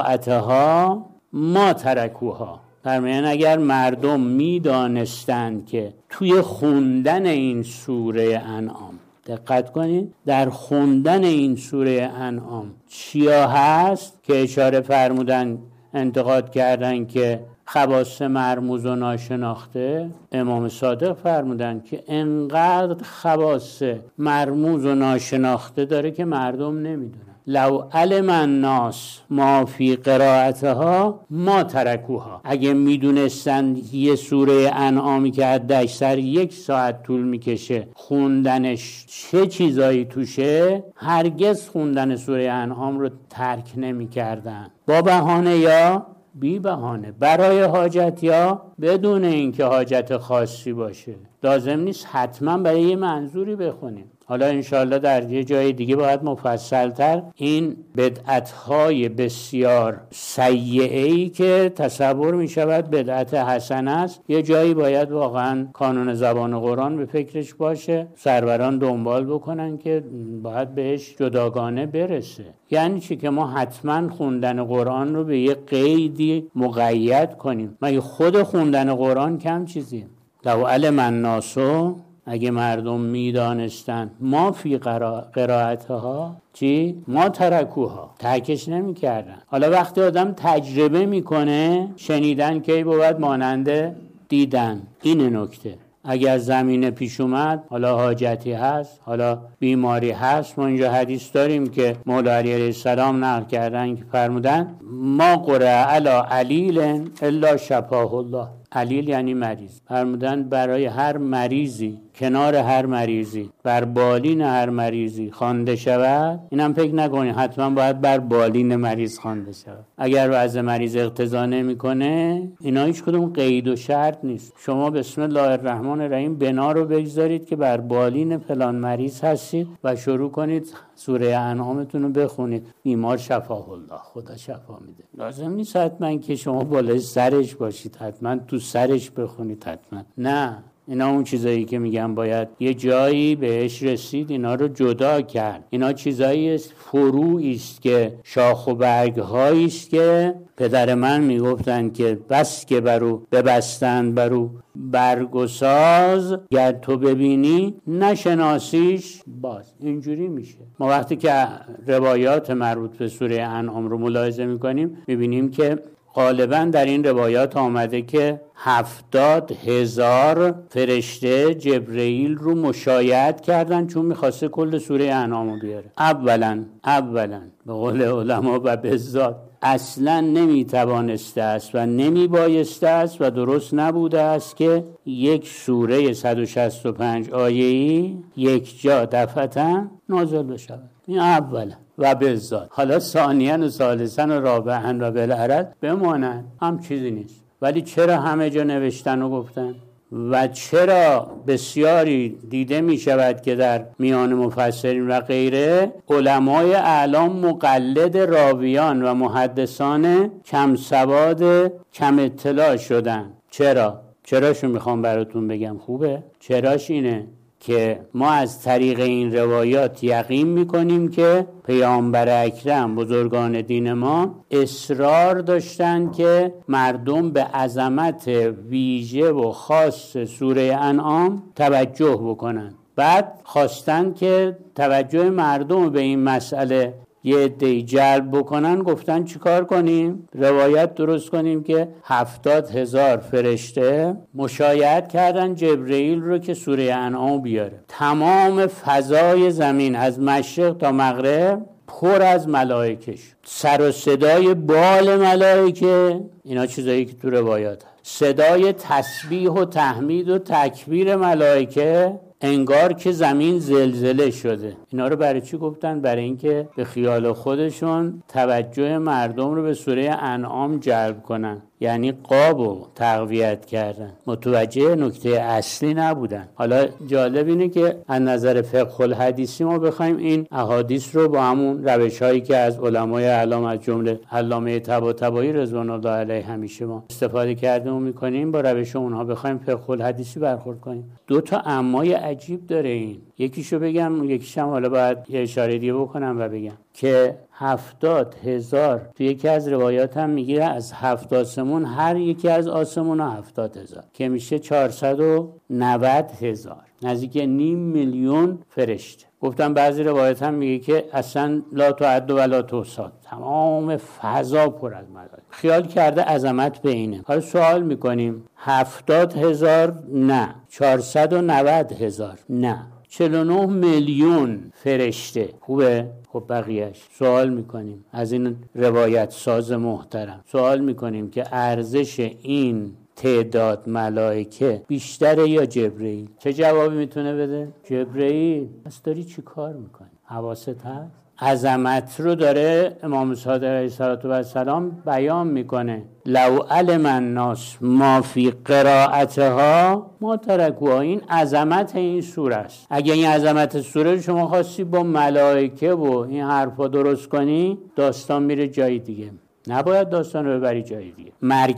قرائتها ما ترکوها، فرمایند اگر مردم میدانستند که توی خوندن این سوره انعام، دقت کنید، در خوندن این سوره انعام چیا هست که اشاره فرمودن، انتقاد کردن که خواص مرموز و ناشناخته. امام صادق فرمودن که انقدر خواص مرموز و ناشناخته داره که مردم نمیدونن. لو علم الناس ما فی قرائتها ما ترکوها، اگه میدونستن یه سوره انعامی که حد اکثر یک ساعت طول میکشه خوندنش چه چیزایی توشه، هرگز خوندن سوره انعام رو ترک نمیکردن، با بهانه یا بی بهانه، برای حاجت یا بدون اینکه حاجت خاصی باشه. لازم نیست حتما برای یه منظوری بخونیم. حالا انشالله در یه جای دیگه باید مفصلتر این بدعت‌های بسیار سیئه‌ای که تصور می شود بدعت حسن است، یه جایی باید واقعا کانون زبان قرآن به فکرش باشه، سروران دنبال بکنن که باید بهش جداگانه برسه. یعنی چی؟ که ما حتما خوندن قرآن رو به یه قیدی مقید کنیم. مگه خود خوندن قرآن کم چیزیه؟ لو علم الناس، اگه مردم میدانستن، ما فی قرائتها چی؟ ما ترکوها، ترکش نمی کردن. حالا وقتی آدم تجربه میکنه، شنیدن کی بود ماننده دیدن. این نکته. اگر زمینه پیش اومد، حالا حاجتی هست، حالا بیماری هست، ما اینجا حدیث داریم که مولا علی علیه السلام نقل کردن که فرمودن ما قرأ علی علیل الا شفاه الله. علیل یعنی مریض. فرمودن برای هر مریضی، کنار هر مریضی، بر بالین هر مریضی خوانده شود، اینم فکر نکنید حتما باید بر بالین مریض خوانده شود. اگر وضع مریض اقتضا نمیکنه، اینا هیچ کدوم قید و شرط نیست. شما بسم الله الرحمن الرحیم بنا رو بگذارید که بر بالین فلان مریض هستید و شروع کنید سوره انعامتون رو بخونید، بیمار شفاه الله، خدا شفا میده. لازم نیست حتما که شما بالای سرش باشید، حتما تو سرش بخونید، حتما نه. اینا اون چیزایی که میگم باید یه جایی بهش رسید، اینا رو جدا کرد. اینا چیزایی است، فروعی است که شاخ و برگ هایی است که پدر من میگفتن که بس که برو ببستن برو برگ و ساز، گر تو ببینی نشناسیش باز. اینجوری میشه. ما وقتی که روایات مربوط به سوره انعام رو ملاحظه میکنیم، میبینیم که غالبا در این روایات آمده که هفتاد هزار فرشته جبرئیل رو مشایعت کردن چون میخواسته کل سوره انعام رو بیاره. اولا اولا به قول علما و بالذات اصلا نمیتوانسته است و نمیبایسته است و درست نبوده است که یک سوره صد و شصت و پنج آیه‌ای یک جا دفعتا نازل بشه. این اولا و بالذات. حالا ثانیاً و ثالثاً و رابعاً و بالعرض بمانند هم چیزی نیست. ولی چرا همه جا نوشتن و گفتن؟ و چرا بسیاری دیده می شود که در میان مفسرین و غیره علمای اعلام مقلد راویان و محدثان کم سواد کم اطلاع شدن؟ چرا؟ چراشو میخوام براتون بگم. خوبه؟ چراش اینه که ما از طریق این روایات یقین میکنیم که پیامبر اکرم، بزرگان دین ما اصرار داشتن که مردم به عظمت ویژه و خاص سوره انعام توجه بکنن. بعد خواستن که توجه مردم به این مسئله یه عده‌ای جلب بکنن، گفتن چیکار کنیم؟ روایت درست کنیم که هفتاد هزار فرشته مشایعت کردن جبرئیل رو که سوره انعام بیاره. تمام فضای زمین از مشرق تا مغرب پر از ملائکه شد. سر و صدای بال ملائکه، اینا چیزایی که تو روایات هست، صدای تسبیح و تحمید و تکبیر ملائکه، انگار که زمین زلزله شده. اینا رو برای چی گفتن؟ برای اینکه به خیال خودشون توجه مردم رو به سوره انعام جلب کنن، یعنی قاب رو تقویت کردن، متوجه نکته اصلی نبودن. حالا جالب اینه که از نظر فقه الحدیثی ما بخوایم این احادیث رو با همون روش هایی که از علمای اعلام از جمله علامه طباطبایی رضوان الله علیه همیشه ما استفاده کردیم و میکنیم، با روش اونها بخوایم فقه الحدیثی برخورد کنیم. دو تا امای عجیب داره این. یکیشو بگم، یکیشم حالا باید یه اشاره دیگه بکنم و بگم که هفتاد هزار تو یکی از روایات هم میگیره از هفت آسمون، هر یکی از آسمون ها هفتاد هزار که میشه چهارصد و نود هزار، نزدیک نیم میلیون فرشته. گفتم بعضی روایات هم میگه که اصلا لا تعد و لا تحصی، تمام فضا پر از ملائکه. خیال کرده عظمت به اینه. حالا سوال میکنیم هفتاد هزار نه، چهارصد و نود هزار نه، چهل و نه میلیون فرشته خوبه؟ خب بقیهش سوال میکنیم از این روایت ساز محترم، سوال میکنیم که ارزش این تعداد ملائکه بیشتره یا جبرئیل؟ چه جوابی میتونه بده؟ جبرئیل. پس داری چی کار میکنی؟ حواست هست؟ عظمت رو داره امام صادق علیه السلام بیان میکنه. لو علم الناس ما فی قرائتها ما ترکوها. این عظمت این سوره است. اگه این عظمت سوره شما خواستی با ملائکه و این حرفا درست کنی، داستان میره جای دیگه. نباید داستان رو ببری جای دیگه.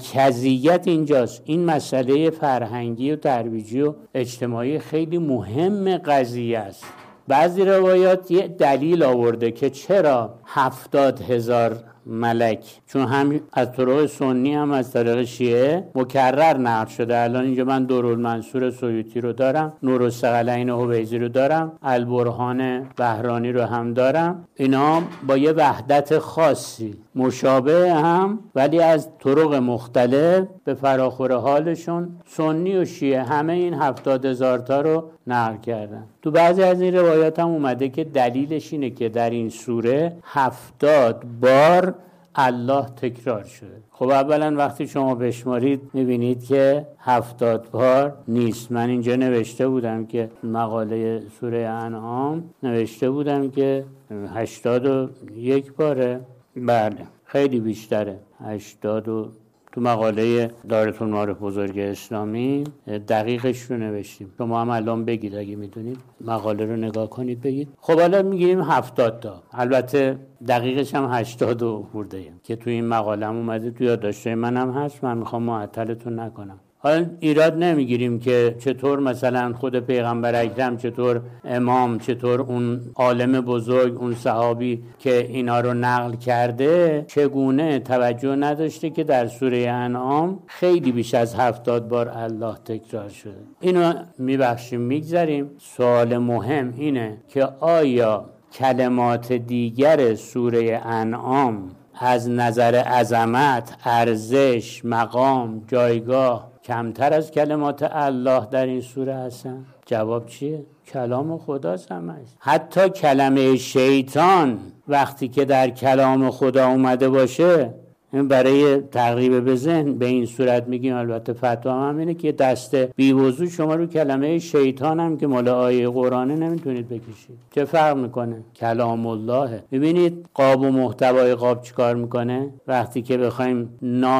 مرکزیت اینجاست. این مسئله فرهنگی و ترویجی و اجتماعی خیلی مهم قضیه است. بعضی روایات یه دلیل آورده که چرا هفتاد هزار ملک، چون هم از طرق سنی هم از طریق شیعه مکرر نقل شده. الان اینجا من دورالمنصور سیوطی رو دارم، نورالثقلین حویزی رو دارم، البرهان بهرانی رو هم دارم. اینا با یه وحدت خاصی مشابه هم، ولی از طرق مختلف به فراخور حالشون سنی و شیعه همه این هفتاد هزار تا رو نقل کردن. تو بعضی از این روایات هم اومده که دلیلش اینه که در این سوره هفتاد بار الله تکرار شده. خب اولا وقتی شما بشمارید میبینید که هفتاد بار نیست. من اینجا نوشته بودم که مقاله سوره انعام نوشته بودم که هشتاد و یک باره. بله خیلی بیشتره، هشتاد و تو مقاله دارالمعارف بزرگ اسلامی دقیقش رو نوشتیم. شما هم الان بگید اگه میدونید، مقاله رو نگاه کنید بگید. خب حالا میگیریم هفتاد تا، البته دقیقش هم هشتاد و خورده ایم که تو این مقاله هم اومده، تو یادداشت‌های منم هست. من میخوام معطلتون نکنم. حالا ایراد نمیگیریم که چطور مثلا خود پیغمبر اکرم، چطور امام، چطور اون عالم بزرگ، اون صحابی که اینا رو نقل کرده، چگونه توجه نداشته که در سوره انعام خیلی بیش از هفتاد بار الله تکرار شده. اینو میبخشیم میگذاریم. سوال مهم اینه که آیا کلمات دیگر سوره انعام از نظر عظمت، ارزش، مقام، جایگاه کمتر از کلمات الله در این سوره هستن؟ جواب چیه؟ کلام خداست همش. حتی کلمه شیطان وقتی که در کلام خدا اومده باشه، برای تقریب به ذهن به این صورت میگیم، البته فتوا هم اینه که دست بیوضو شما رو کلمه شیطان هم که مال آیه قرآنه نمیتونید بکشید. چه فرق میکنه؟ کلام اللهه. ببینید قاب و محتوای قاب چیکار میکنه؟ وقتی که بخوایم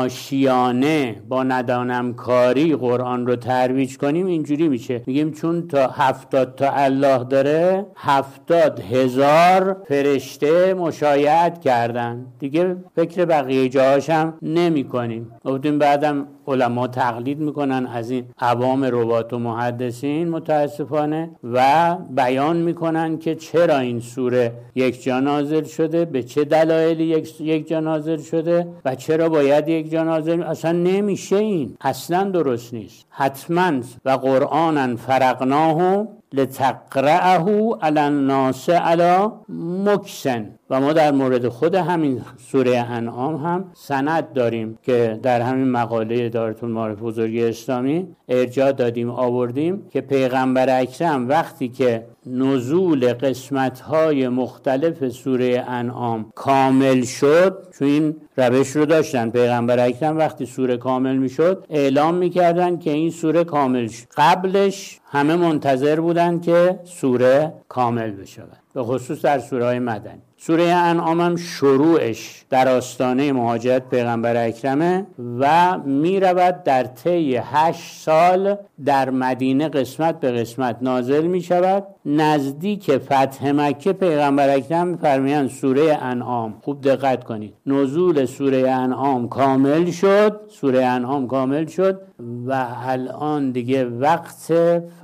ناشیانه با ندانم کاری قرآن رو ترویج کنیم اینجوری میشه، میگیم چون تا هفتاد تا الله داره، هفتاد هزار فرشته مشایعت کردن دیگه، فکر بقیه جاهاش هم نمی کنیم. گفتیم بعدم علما تقلید میکنن از این عوام روات و محدثین متاسفانه، و بیان میکنن که چرا این سوره یک جا نازل شده، به چه دلایلی یک, یک جا نازل شده و چرا باید یک جا نازل. اصلا نمیشه، این اصلا درست نیست. حتما و قرآنا فرقناه لتقرأه علی الناس علی مکث و و ما در مورد خود همین سوره انعام هم سند داریم که در همین مقاله دارالمعارف بزرگی اسلامی ارجاع دادیم آوردیم که پیغمبر اکرم وقتی که نزول قسمت‌های مختلف سوره انعام کامل شد، چون این روش رو داشتن، پیغمبر اکرم وقتی سوره کامل میشد اعلام میکردن که این سوره کامل شد. قبلش همه منتظر بودن که سوره کامل بشه، به خصوص در سوره های مدنی. سوره انعام هم شروعش در آستانه مهاجرت پیغمبر اکرمه و می رود در طی هشت سال در مدینه قسمت به قسمت نازل می شود. نزدیک فتح مکه پیغمبر اکرم می‌فرمایند سوره انعام، خوب دقت کنید، نزول سوره انعام کامل شد، سوره انعام کامل شد و الان دیگه وقت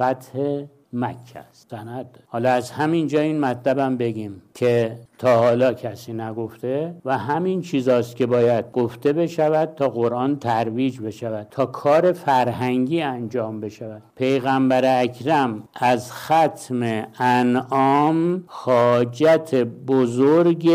فتح مکه است. سند. حالا از همین جا این مطلبم بگیم که تا حالا کسی نگفته و همین چیزاست که باید گفته بشود تا قرآن ترویج بشود، تا کار فرهنگی انجام بشود. پیغمبر اکرم از ختم انعام حاجت بزرگ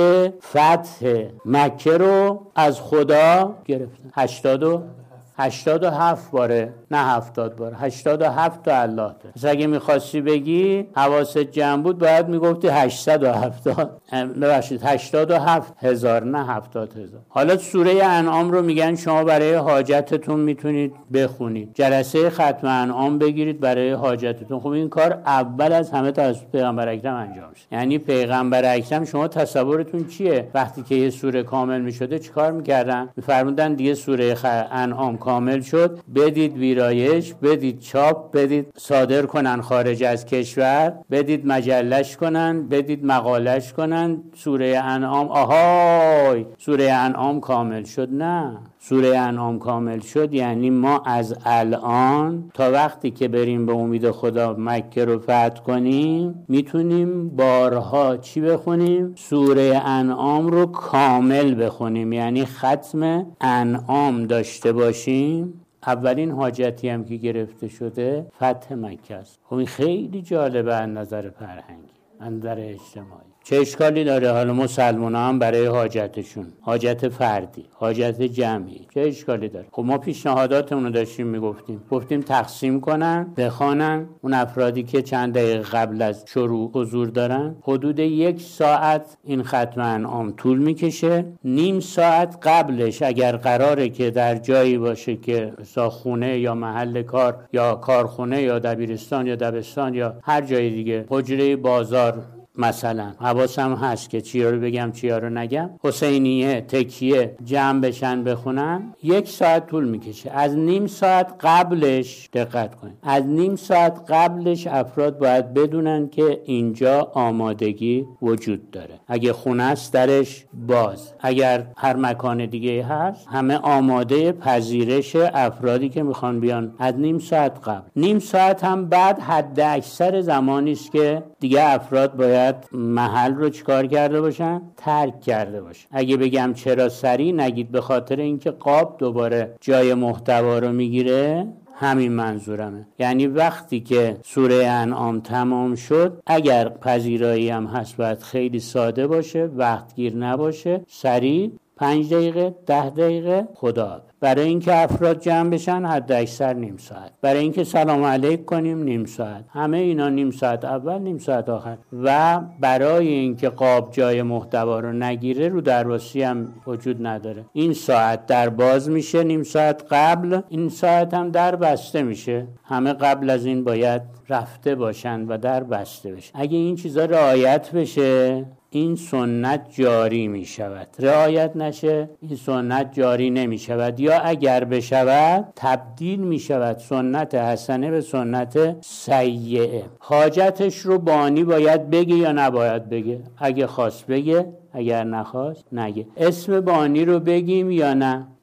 فتح مکه رو از خدا گرفتن. هشتاد و هشتاد و هفت باره، نه هفتاد باره، هشتاد و هفت تا الله داره. پس اگه میخواستی بگی حواست جمع بود باید میگفتی هشتصد و هفتاد، ببخشید هشتاد و هفت هزار، نه هفتاد هزار. حالا سوره انعام رو میگن شما برای حاجتتون میتونید بخونید، جلسه ختم انعام بگیرید برای حاجتتون. خب این کار اول از همه توسط پیغمبر اکرم انجام شد. یعنی پیغمبر اکرم شما تصورتون چیه وقتی که یه سوره کامل میشده چیکار میکردن؟ میفرمودن دیگه سوره انعام کامل شد، بدید ویرایش، بدید چاپ، بدید صادر کنن خارج از کشور، بدید مجلش کنن، بدید مقالش کنن. سوره انعام، آهای سوره انعام کامل شد. نه، سوره انعام کامل شد یعنی ما از الان تا وقتی که بریم به امید خدا مکه رو فتح کنیم میتونیم بارها چی بخونیم؟ سوره انعام رو کامل بخونیم، یعنی ختم انعام داشته باشیم. اولین حاجتی هم که گرفته شده فتح مکه است. خب این خیلی جالبه از نظر فرهنگی، از نظر اجتماعی. چه اشکالی داره حالا مسلمان هم برای حاجتشون، حاجت فردی، حاجت جمعی، چه اشکالی داره؟ خب ما پیشنهاداتمون رو داشتیم میگفتیم، گفتیم تقسیم کنن، بخوانن. اون افرادی که چند دقیقه قبل از شروع حضور دارن، حدود یک ساعت این ختم انعام طول میکشه. نیم ساعت قبلش اگر قراره که در جایی باشه که خونه یا محل کار یا کارخونه یا دبیرستان یا دبستان یا هر جای دیگه، حجره بازار مثلا، حواسم هست که چیا رو بگم چیا رو نگم، حسینیه، تکیه جمع بشن بخونن، یک ساعت طول میکشه. از نیم ساعت قبلش دقت کنید، از نیم ساعت قبلش افراد باید بدونن که اینجا آمادگی وجود داره. اگه خونه است درش باز، اگر هر مکان دیگه هست همه آماده پذیرش افرادی که میخوان بیان. از نیم ساعت قبل، نیم ساعت هم بعد حد اکثر زمانی است که دیگه افراد باید محل رو چیکار کرده باشن؟ ترک کرده باشن. اگه بگم چرا سریع نگید، به خاطر اینکه قاب دوباره جای محتوا رو میگیره، همین منظورمه. یعنی وقتی که سوره انعام تمام شد، اگر پذیرایی هم هست باید خیلی ساده باشه، وقتگیر نباشه، سریع پنج دقیقه، ده دقیقه، خدا. برای اینکه افراد جمع بشن حد اکثر نیم ساعت، برای اینکه سلام علیک کنیم نیم ساعت، همه اینا نیم ساعت اول، نیم ساعت آخر. و برای اینکه قاب جای محتوا رو نگیره، رو درواسی هم وجود نداره. این ساعت در باز میشه نیم ساعت قبل، این ساعت هم در بسته میشه. همه قبل از این باید رفته باشن و در بسته بشه. اگه این چیزا رعایت بشه، این سنت جاری می شود. رعایت نشه، این سنت جاری نمی شود، یا اگر بشود تبدیل می شود سنت حسنه به سنت سیئه. حاجتش رو بانی باید بگه یا نباید بگه؟ اگه خواست بگه، اگر نخواست نگه. اسم بانی رو بگیم یا نه؟ نه.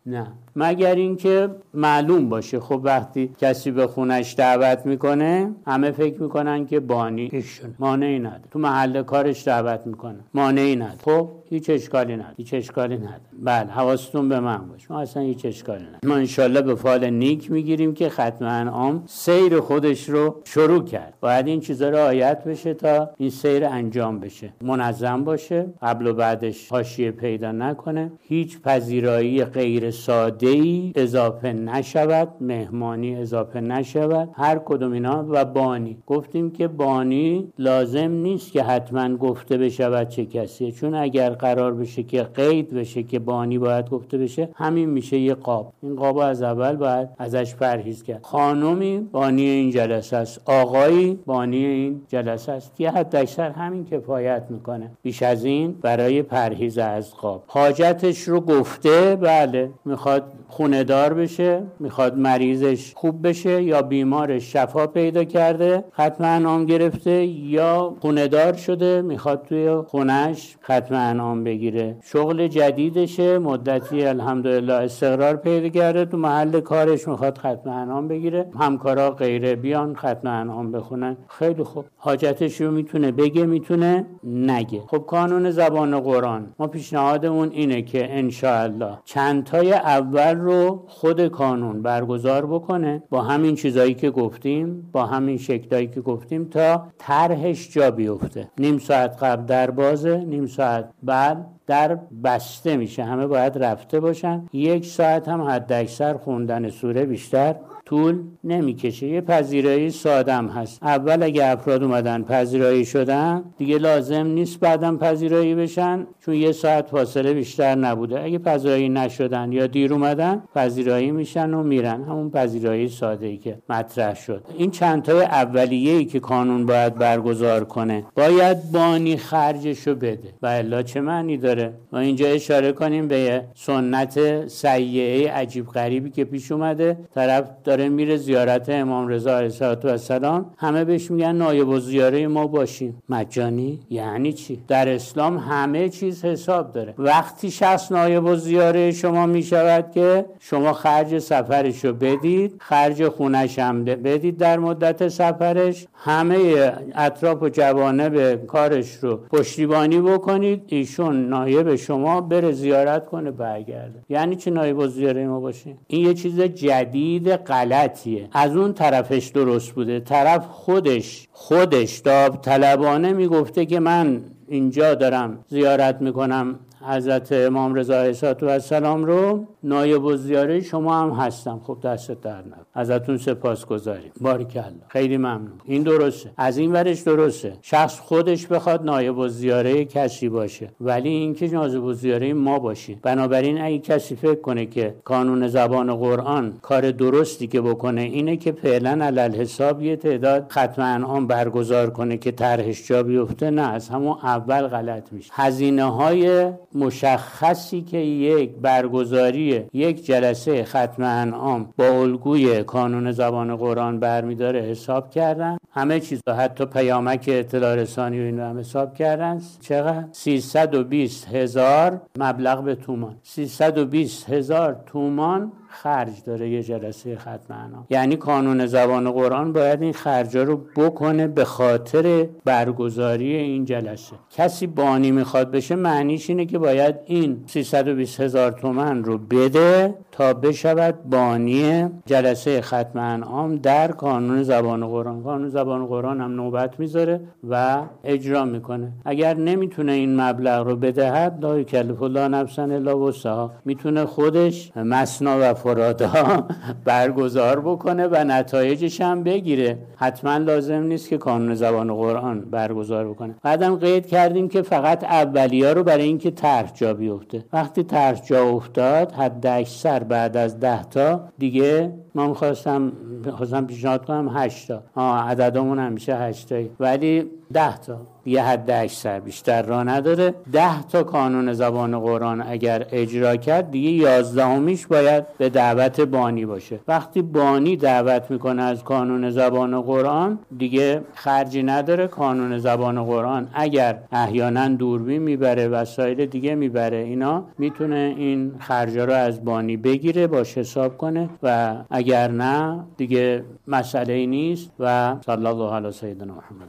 مگر اینکه معلوم باشه. خب وقتی کسی به خونش دعوت میکنه همه فکر میکنن که بانی ایشونه، مانعی نداره. تو محل کارش دعوت میکنه، مانعی نداره. خب هیچ اشکالی نداره، هیچ اشکالی نداره. بله حواستون به من باشه، ما اصلا هیچ اشکالی نداره. ما انشالله به فال نیک میگیریم که ختم انعام سیر خودش رو شروع کرد. باید این چیزا رو رعایت بشه تا این سیر انجام بشه، منظم باشه، قبل و بعدش حاشیه پیدا نکنه، هیچ پذیرایی غیر ساده‌ای اضافه نشود، مهمانی اضافه نشود، هر کدوم اینا. و بانی گفتیم که بانی لازم نیست که حتما گفته بشه چه کسیه، چون اگر قرار بشه که قید بشه که بانی باید گفته بشه، همین میشه یه قاب. این قاب از اول باید ازش پرهیز کرد. خانومی بانی این جلسه است، آقایی بانی این جلسه است، یه حد اکثر همین کفایت میکنه. بیش از این برای پرهیز از قاب. حاجتش رو گفته، بله میخواد خونه دار بشه، میخواد مریضش خوب بشه یا بیمارش شفا پیدا کرده ختم انعام گرفته، یا خونه دار شده میخواد توی خونش ختم انعام بگیره، شغل جدیدشه مدتی الحمدلله استقرار پیدا کرده، تو محل کارش میخواد ختم انعام بگیره، همکارا غیره بیان ختم انعام بخونن. خیلی خوب، حاجتش رو میتونه بگه، میتونه نگه. خب کانون زبان قرآن ما پیشنهادمون اینه که انشاءالله چند تای اول رو خود کانون برگزار بکنه با همین چیزایی که گفتیم، با همین شکلایی که گفتیم، تا طرحش جا بیفته. نیم ساعت قبل در بازه، نیم ساعت بعد در بسته میشه، همه باید رفته باشن. یک ساعت هم حد اکثر خوندن سوره بیشتر طول نمیکشه. یه پذیرایی سادم هست. اول اگه افراد اومدن پذیرایی شدن دیگه لازم نیست بعدم پذیرایی بشن، چون یه ساعت فاصله بیشتر نبوده. اگه پذیرایی نشدن یا دیر اومدن پذیرایی میشن و میرن، همون پذیرایی ساده ای که مطرح شد. این چند تا اولیه‌ای که کانون باید برگزار کنه باید بانی خرجشو بده، و الا چه معنی داره؟ ما اینجا اشاره کنیم به سنت سیئه عجیب غریبی که پیش اومده. طرف داره میره زیارت امام رضا علیه السلام، همه بهش میگن نایب الزیاره ما باشیم. مجانی یعنی چی؟ در اسلام همه چیز حساب داره. وقتی شخص نایب الزیاره شما میشود که شما خرج سفرشو بدید، خرج خونش هم بدید در مدت سفرش، همه اطراف و جوانب کارش رو پشتیبانی بکنید، ایشون نایب شما بره زیارت کنه برگرده. یعنی چی نایب الزیاره ما باشیم؟ این یه چیز جدید غلطیه. از اون طرفش درست بوده، طرف خودش خودش داوطلبانه میگفته که من اینجا دارم زیارت میکنم حضرت امام رضا علیه السلام رو، نایب الزیاره شما هم هستم. خب دست در نکنه، ازتون سپاسگزاریم، باریکالله، خیلی ممنون. این درسته، از این ورش درسته شخص خودش بخواد نایب الزیاره کسی باشه، ولی اینکه نایب الزیاره ما باشیم. بنابراین اگه کسی فکر کنه که کانون زبان قرآن کار درستی که بکنه اینه که فعلا علل حساب یه تعداد ختم انعام برگزار کنه که طرحش جا بیفته، نه، از همون اول غلط میشه. هزینه های مشخصی که یک برگزاری یک جلسه ختم انعام با الگوی کانون زبان قرآن برمیداره حساب کردن، همه چیز، حتی پیامک اطلاع رسانی و اینو هم حساب کردن. چقدر؟ سیصد و بیست هزار مبلغ به تومان، سیصد و بیست هزار تومان خرج داره یه جلسه ختم انعام. یعنی کانون زبان قرآن باید این خرجا رو بکنه به خاطر برگزاری این جلسه. کسی بانی میخواد بشه معنیش اینه که باید این سیصد و بیست هزار تومان رو بده تا بشود بانی جلسه ختم انعام در کانون زبان قرآن. کانون زبان قرآن هم نوبت میذاره و اجرا میکنه. اگر نمیتونه این مبلغ رو بدهد، لا یکلف الله نفسا الا وسعها، میتونه خودش مثنا و فرادا برگزار بکنه و نتایجش هم بگیره. حتما لازم نیست که کانون زبان قرآن برگزار بکنه. بعدم قید کردیم که فقط اولیا رو برای اینکه طرح جا بیفته. وقتی طرح جا افتاد حد اکثر بعد از ده تا دیگه ما می‌خواستم خواستم پیشنهاد کنم هشت تا. آه عددمون همیشه هشت تایی، ولی ده تا یه حد اکثر، بیشتر راه نداره. ده تا کانون زبان قرآن اگر اجرا کرد دیگه یازدهمیش باید به دعوت بانی باشه. وقتی بانی دعوت میکنه از کانون زبان قرآن دیگه خرجی نداره. کانون زبان قرآن اگر احیانا دوربین میبره وسایل دیگه میبره، اینا میتونه این خرجا رو از بانی بگیره، باش حساب کنه و اگر نه دیگه مسئله ای نیست. و صلی الله علی سیدنا محمد.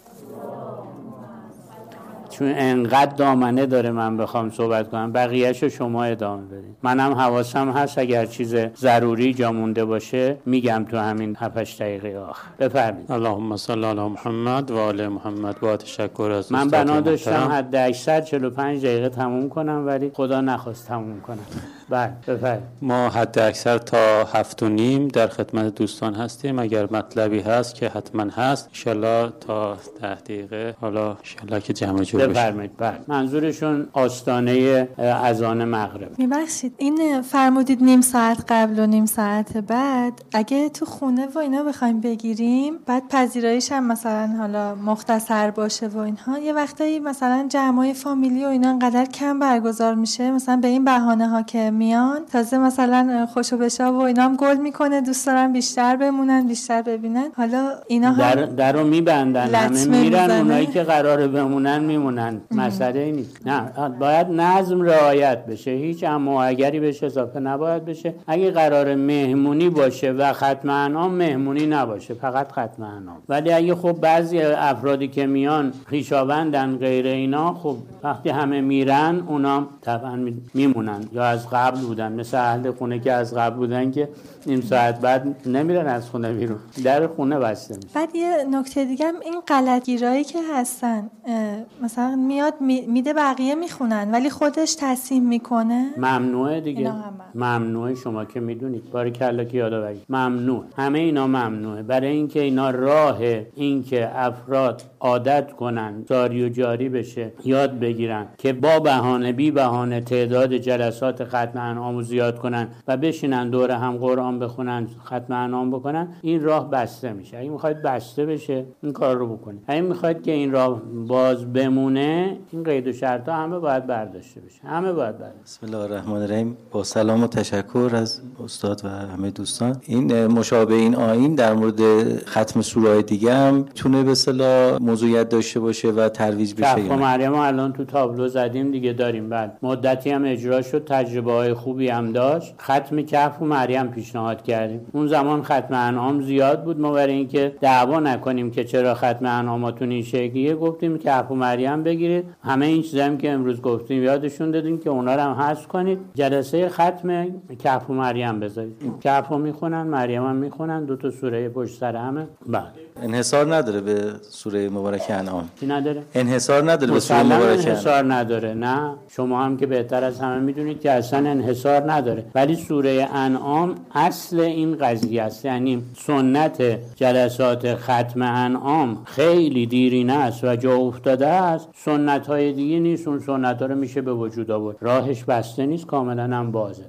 چون انقدر دامنه داره من بخوام صحبت کنم، بقیه‌شو شما ادامه بدید. منم حواسم هست اگر چیز ضروری جا مونده باشه میگم تو همین هفت هشت دقیقه آخر. بفرمایید. اللهم صل علی محمد و آل محمد. با تشکر از من بنا داشتم حد اکثر چهل و پنج دقیقه تموم کنم ولی خدا نخواست تموم کنم. بله بفرمایید. ما حد اکثر تا هفت و نیم در خدمت دوستان هستیم. اگر مطلبی هست که حتما هست ان شاءالله تا ده دقیقه، حالا ان شاءالله که جمع جور بفرمایید. بله منظورشون آستانه اذان مغرب. میبخشید این فرمودید نیم ساعت قبل و نیم ساعت بعد، اگه تو خونه و اینا بخوایم بگیریم بعد پذیراییش هم مثلا حالا مختصر باشه و اینها، یه وقتایی مثلا جمعای فامیلی و اینا انقدر کم برگزار میشه مثلا به این بهانه ها که میان، تازه مثلا خوشو بشا و اینا هم گل میکنه، دوست دارن بیشتر بمونن بیشتر ببینن، حالا اینا در درو میبندن، همه میرن، اونایی که قراره بمونن میمونن. مسئله نیست. نه باید نظم رعایت بشه، هیچ اما اگری بهش اضافه نباید بشه. اگه قرار مهمونی باشه و ختم انعام مهمونی نباشه، فقط ختم انعام. ولی اگه خب بعضی افرادی که میان خویشاوندن غیر اینا، خب وقتی همه میرن اونا طبعا میمونن یا از قبل بودن، مثل اهل خونه که از قبل بودن که نیم ساعت بعد نمیرن از خونه بیرون، در خونه بسته میشه. بعد یه نکته دیگه هم این غلطگیرایی که هستن، مثلا میاد میده بقیه میخونن ولی خودش تصحیح میکنه، ممنوعه دیگه. ممنوعه، شما که میدونید، باریکلا که یادآوری، ممنوع، همه اینا ممنوعه. برای اینکه اینا راه اینکه افراد عادت کنن، جاری و جاری بشه، یاد بگیرن که با بهانه بی بهانه تعداد جلسات ختم انعام زیاد کنن و بشینن دور هم قرآن بخونن، ختم انعام بکنن، این راه بسته میشه. اگه میخواید بسته بشه این کار رو بکنید. اگه میخواید که این راه باز بمونه، این قید و شرط ها همه باید برداشته بشه، همه باید برداشته. بسم الله الرحمن الرحیم. با سلام و تشکر از استاد و همه دوستان. این مشابه این آیین در مورد ختم سوره‌های دیگه هم تونه به اصطلاح موضوعیت داشته باشه و ترویج بشه. کهف و مریم الان تو تابلو زدیم دیگه، داریم. بعد مدتی هم اجرا شد، تجربه های خوبی هم داشت. ختم کهف و مریم پیشنهاد کردیم. اون زمان ختم انعام زیاد بود، ما برای اینکه دعوا نکنیم که چرا ختم انعاماتون این شکلیه، گفتیم کهف و مریم بگیرید. همه این چیزایی که امروز گفتیم یادشون دادیم که اونا رو هم حذف کنید، جلسه ختم کهف و مریم بذارید. کهف رو میخونن، مریم هم میخونن، دو تا سوره پشت سر همه. بله. انحصار نداره به سوره مبارکه انعام. چی نداره؟ انحصار نداره به سوره مبارکه. انحصار نداره. نه، شما هم که بهتر از همه میدونید که اصلا انحصار نداره. ولی سوره انعام اصل این قضیه است. یعنی سنت جلسات ختم انعام خیلی دیرینه است و جا افتاده است. سنت های دیگه نیست، اون سنت ها رو میشه به وجود آورد. راهش بسته نیست، کاملا هم بازه.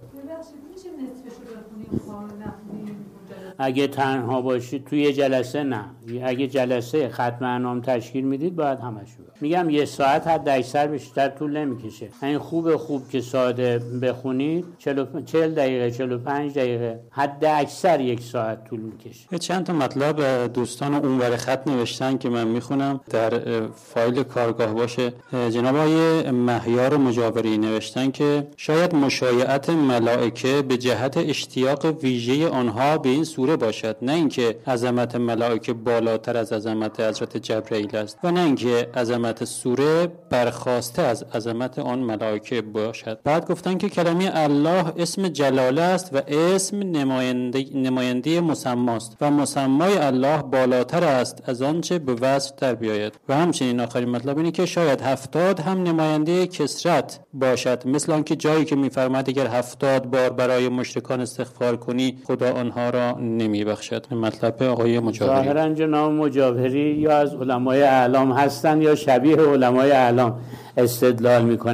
اگه تنها باشید توی جلسه، نه. اگه جلسه ختم انعام تشکیل میدید باید همش رو میگم یه ساعت حد اکثر بیشتر طول نمیکشه. این خوب خوب که ساده بخونید چهل دقیقه چهل و پنج دقیقه حد اکثر یک ساعت طول میکشه. چند تا مطلب دوستان اونور خط نوشتن که من میخونم در فایل کارگاه باشه. جناب آقای مهیار مجاوری نوشتن که شاید مشایعت ملائکه به جهت اشتیاق ویژه آنها به این سوره باشد، نه اینکه عظمت ملائکه بالاتر از عظمت حضرت جبرئیل است و نه اینکه عظمت سوره برخواسته از عظمت آن ملائکه باشد. بعد گفتن که کلمه الله اسم جلاله است و اسم نماینده نماینده مسماست و مسمای الله بالاتر است از آنچه به وصف در بیاید. و همچنین آخرین مطلب اینه که شاید هفتاد هم نماینده کثرت باشد، مثل آنکه جایی که می‌فرماید اگر هفتاد بار برای مشرکان استغفار کنی خدا آنها را نمیبخشد. مطلب آقای مجاوری. ظاهرا جناب مجاوری یا از علمای اعلام هستن یا شبیه علمای اعلام استدلال میکنن.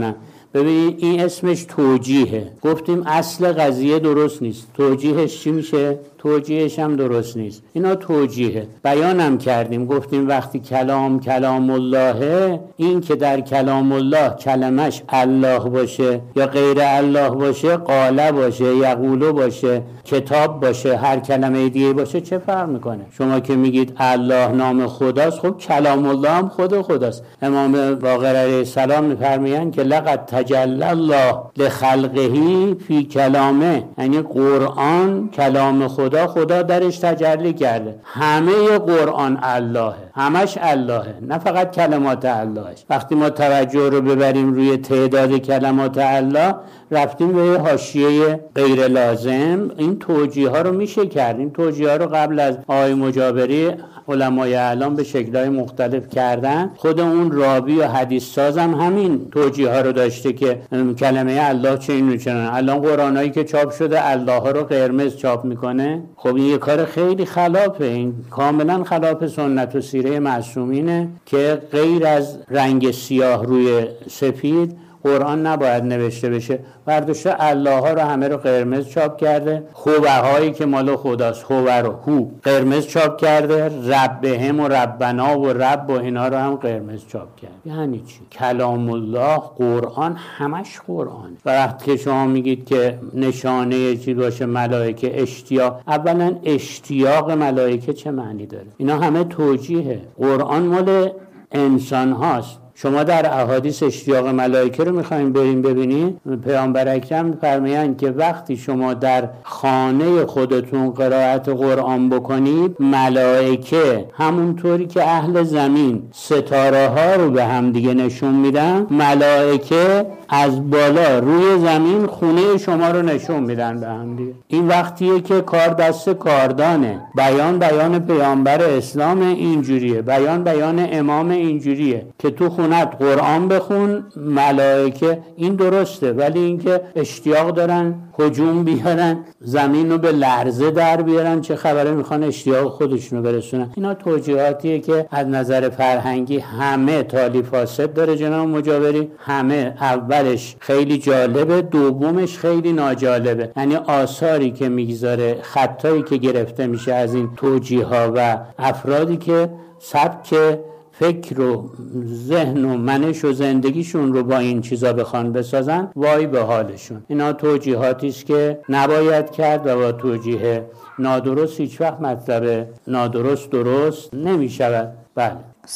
ببینید این اسمش توجیهه. گفتیم اصل قضیه درست نیست، توجیهش چی میشه؟ توجیهش هم درست نیست. اینا توجیهه. بیانم کردیم گفتیم وقتی کلام کلام اللهه، این که در کلام الله کلمش الله باشه یا غیر الله باشه، قاله باشه، یقولو باشه، کتاب باشه، هر کلمه دیگه باشه، چه فرق میکنه؟ شما که میگید الله نام خداست، خب کلام الله هم خود خداست. امام باقر علیه السلام میفرمایند که لقد تجلی الله لخلقه فی کلامه، یعنی قرآن کلام خدا، خدا درش تجلی کرده. همه قرآن اللهه، همش اللهه، نه فقط کلمات اللهش. وقتی ما توجه رو ببریم روی تعداد کلمات الله، رفتیم به حاشیه غیر لازم. این توجیه ها رو میشه کرد. این توجیه ها رو قبل از آقای مجابری علمای اعلام به شکل‌های مختلف کردن. خود اون راوی و حدیث سازم همین توجیه ها رو داشته که کلمه الله چه اینو چنان. الان قرآنایی که چاپ شده الله ها رو قرمز چاپ میکنه. خب این یه کار خیلی خلافه، این کاملا خلاف سنت و سیره معصومینه که غیر از رنگ سیاه روی سفید قرآن نباید نوشته بشه. برداشته الله ها رو همه رو قرمز چاپ کرده، خوبه هایی که مال خداست خوبه رو هو قرمز چاپ کرده، ربهم و ربنا و رب و اینا رو هم قرمز چاپ کرده. یعنی چی؟ کلام الله قرآن همش قرآن. و وقتی که شما میگید که نشانه چی باشه ملائکه، اشتیاق، اولا اشتیاق ملائکه چه معنی داره؟ اینا همه توجیهه. قرآن مال انسان هاست. شما در احادیث اشتیاق ملائکه رو میخوایم بریم ببینید. پیامبر اکرم فرمایند که وقتی شما در خانه خودتون قرائت قرآن بکنید، ملائکه همونطوری که اهل زمین ستاره ها رو به هم دیگه نشون میدن، ملائکه از بالا روی زمین خونه شما رو نشون میدن به هم دیگه. این وقتیه که کار دست کاردانه. بیان بیان پیامبر اسلام اینجوریه، بیان بیان امام اینجوریه که تو خونه قرآن بخون ملائکه. این درسته، ولی اینکه اشتیاق دارن هجوم بیارن، زمین رو به لرزه در بیارن، چه خبره میخوان اشتیاق خودشونو برسونن. اینا توجیهاتیه که از نظر فرهنگی همه تالی فاسد داره جناب مجاوری. همه اولش خیلی جالبه، دومش خیلی ناجالبه. یعنی آثاری که میگذاره، خطایی که گرفته میشه از این توجیه‌ها و افرادی که سبک فکر و ذهن و منش و زندگیشون رو با این چیزا بخوان بسازن، وای به حالشون. اینا توجیهاتی است که نباید کرد و با توجیه نادرست هیچ وقت مطلب نادرست درست نمی شود. بله.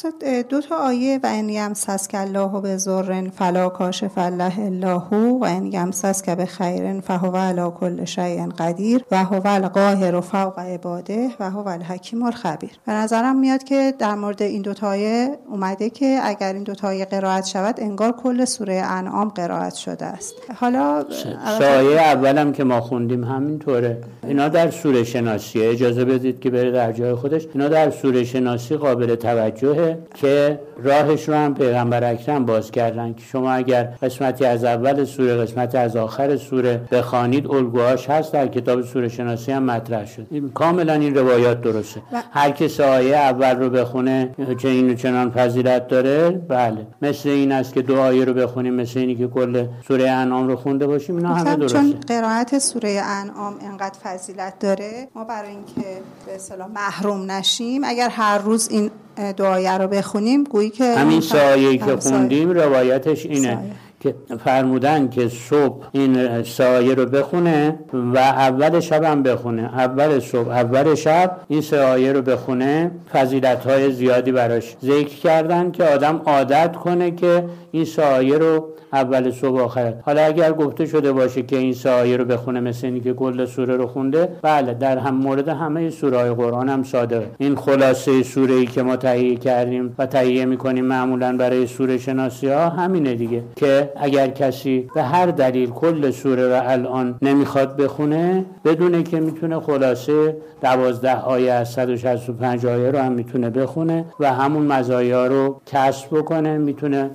دو تا آیه و ان یمسسک الله بضر فلا کاشف له الا هو و ان یمسسک بخیر فهو علی کل شیء قدیر و هو القاهر فوق عباده و هو الحکیم الخبیر. به نظرم میاد که در مورد این دو تا آیه اومده که اگر این دو تا آیه قرائت شود انگار کل سوره انعام قرائت شده است. حالا آیه اولم که ما خوندیم همینطوره. اینا در سوره شناسی، اجازه بدید که بره در جای خودش. اینا در سوره شناسی قابل توجه که راهش رو هم پیغمبر اکرم باز کردن که شما اگر قسمتی از اول سوره قسمتی از آخر سوره بخوانید الگوهاش هست، در کتاب سوره شناسی هم مطرح شد. این کاملا این روایات درسته. هر کس آیه اول رو بخونه چه اینو چنان فضیلت داره. بله، مثل این است که دو آیه رو بخونیم، مثل اینی که کل سوره انعام رو خونده باشیم. اینا همه درسته. چون قرائت سوره انعام انقدر فضیلت داره، ما برای اینکه به اصطلاح محروم نشیم اگر هر روز این دعایه رو بخونیم، گویی که همین سایه‌ای که خوندیم روایتش اینه سایه. که فرمودن که صبح این سایه رو بخونه و اول شب هم بخونه، اول صبح اول شب این سایه رو بخونه، فضیلت‌های زیادی براش ذکر کردن که آدم عادت کنه که این سایه رو اول صبح آخر. حالا اگر گفته شده باشه که این سایه رو بخونه مثل اینی که کل سوره رو خونده، بله، در هم مورد همه سوره‌های قرآن هم صادقه. این خلاصه سوره‌ای که ما تهیه کردیم و تهیه می‌کنیم معمولاً برای سوره شناسی‌ها همینه دیگه، که اگر کسی به هر دلیل کل سوره رو الان نمیخواد بخونه، بدونه که میتونه خلاصه دوازده آیه از صد و شصت و پنج آیه رو هم میتونه بخونه و همون مزایا رو کسب بکنه. میتونه سایه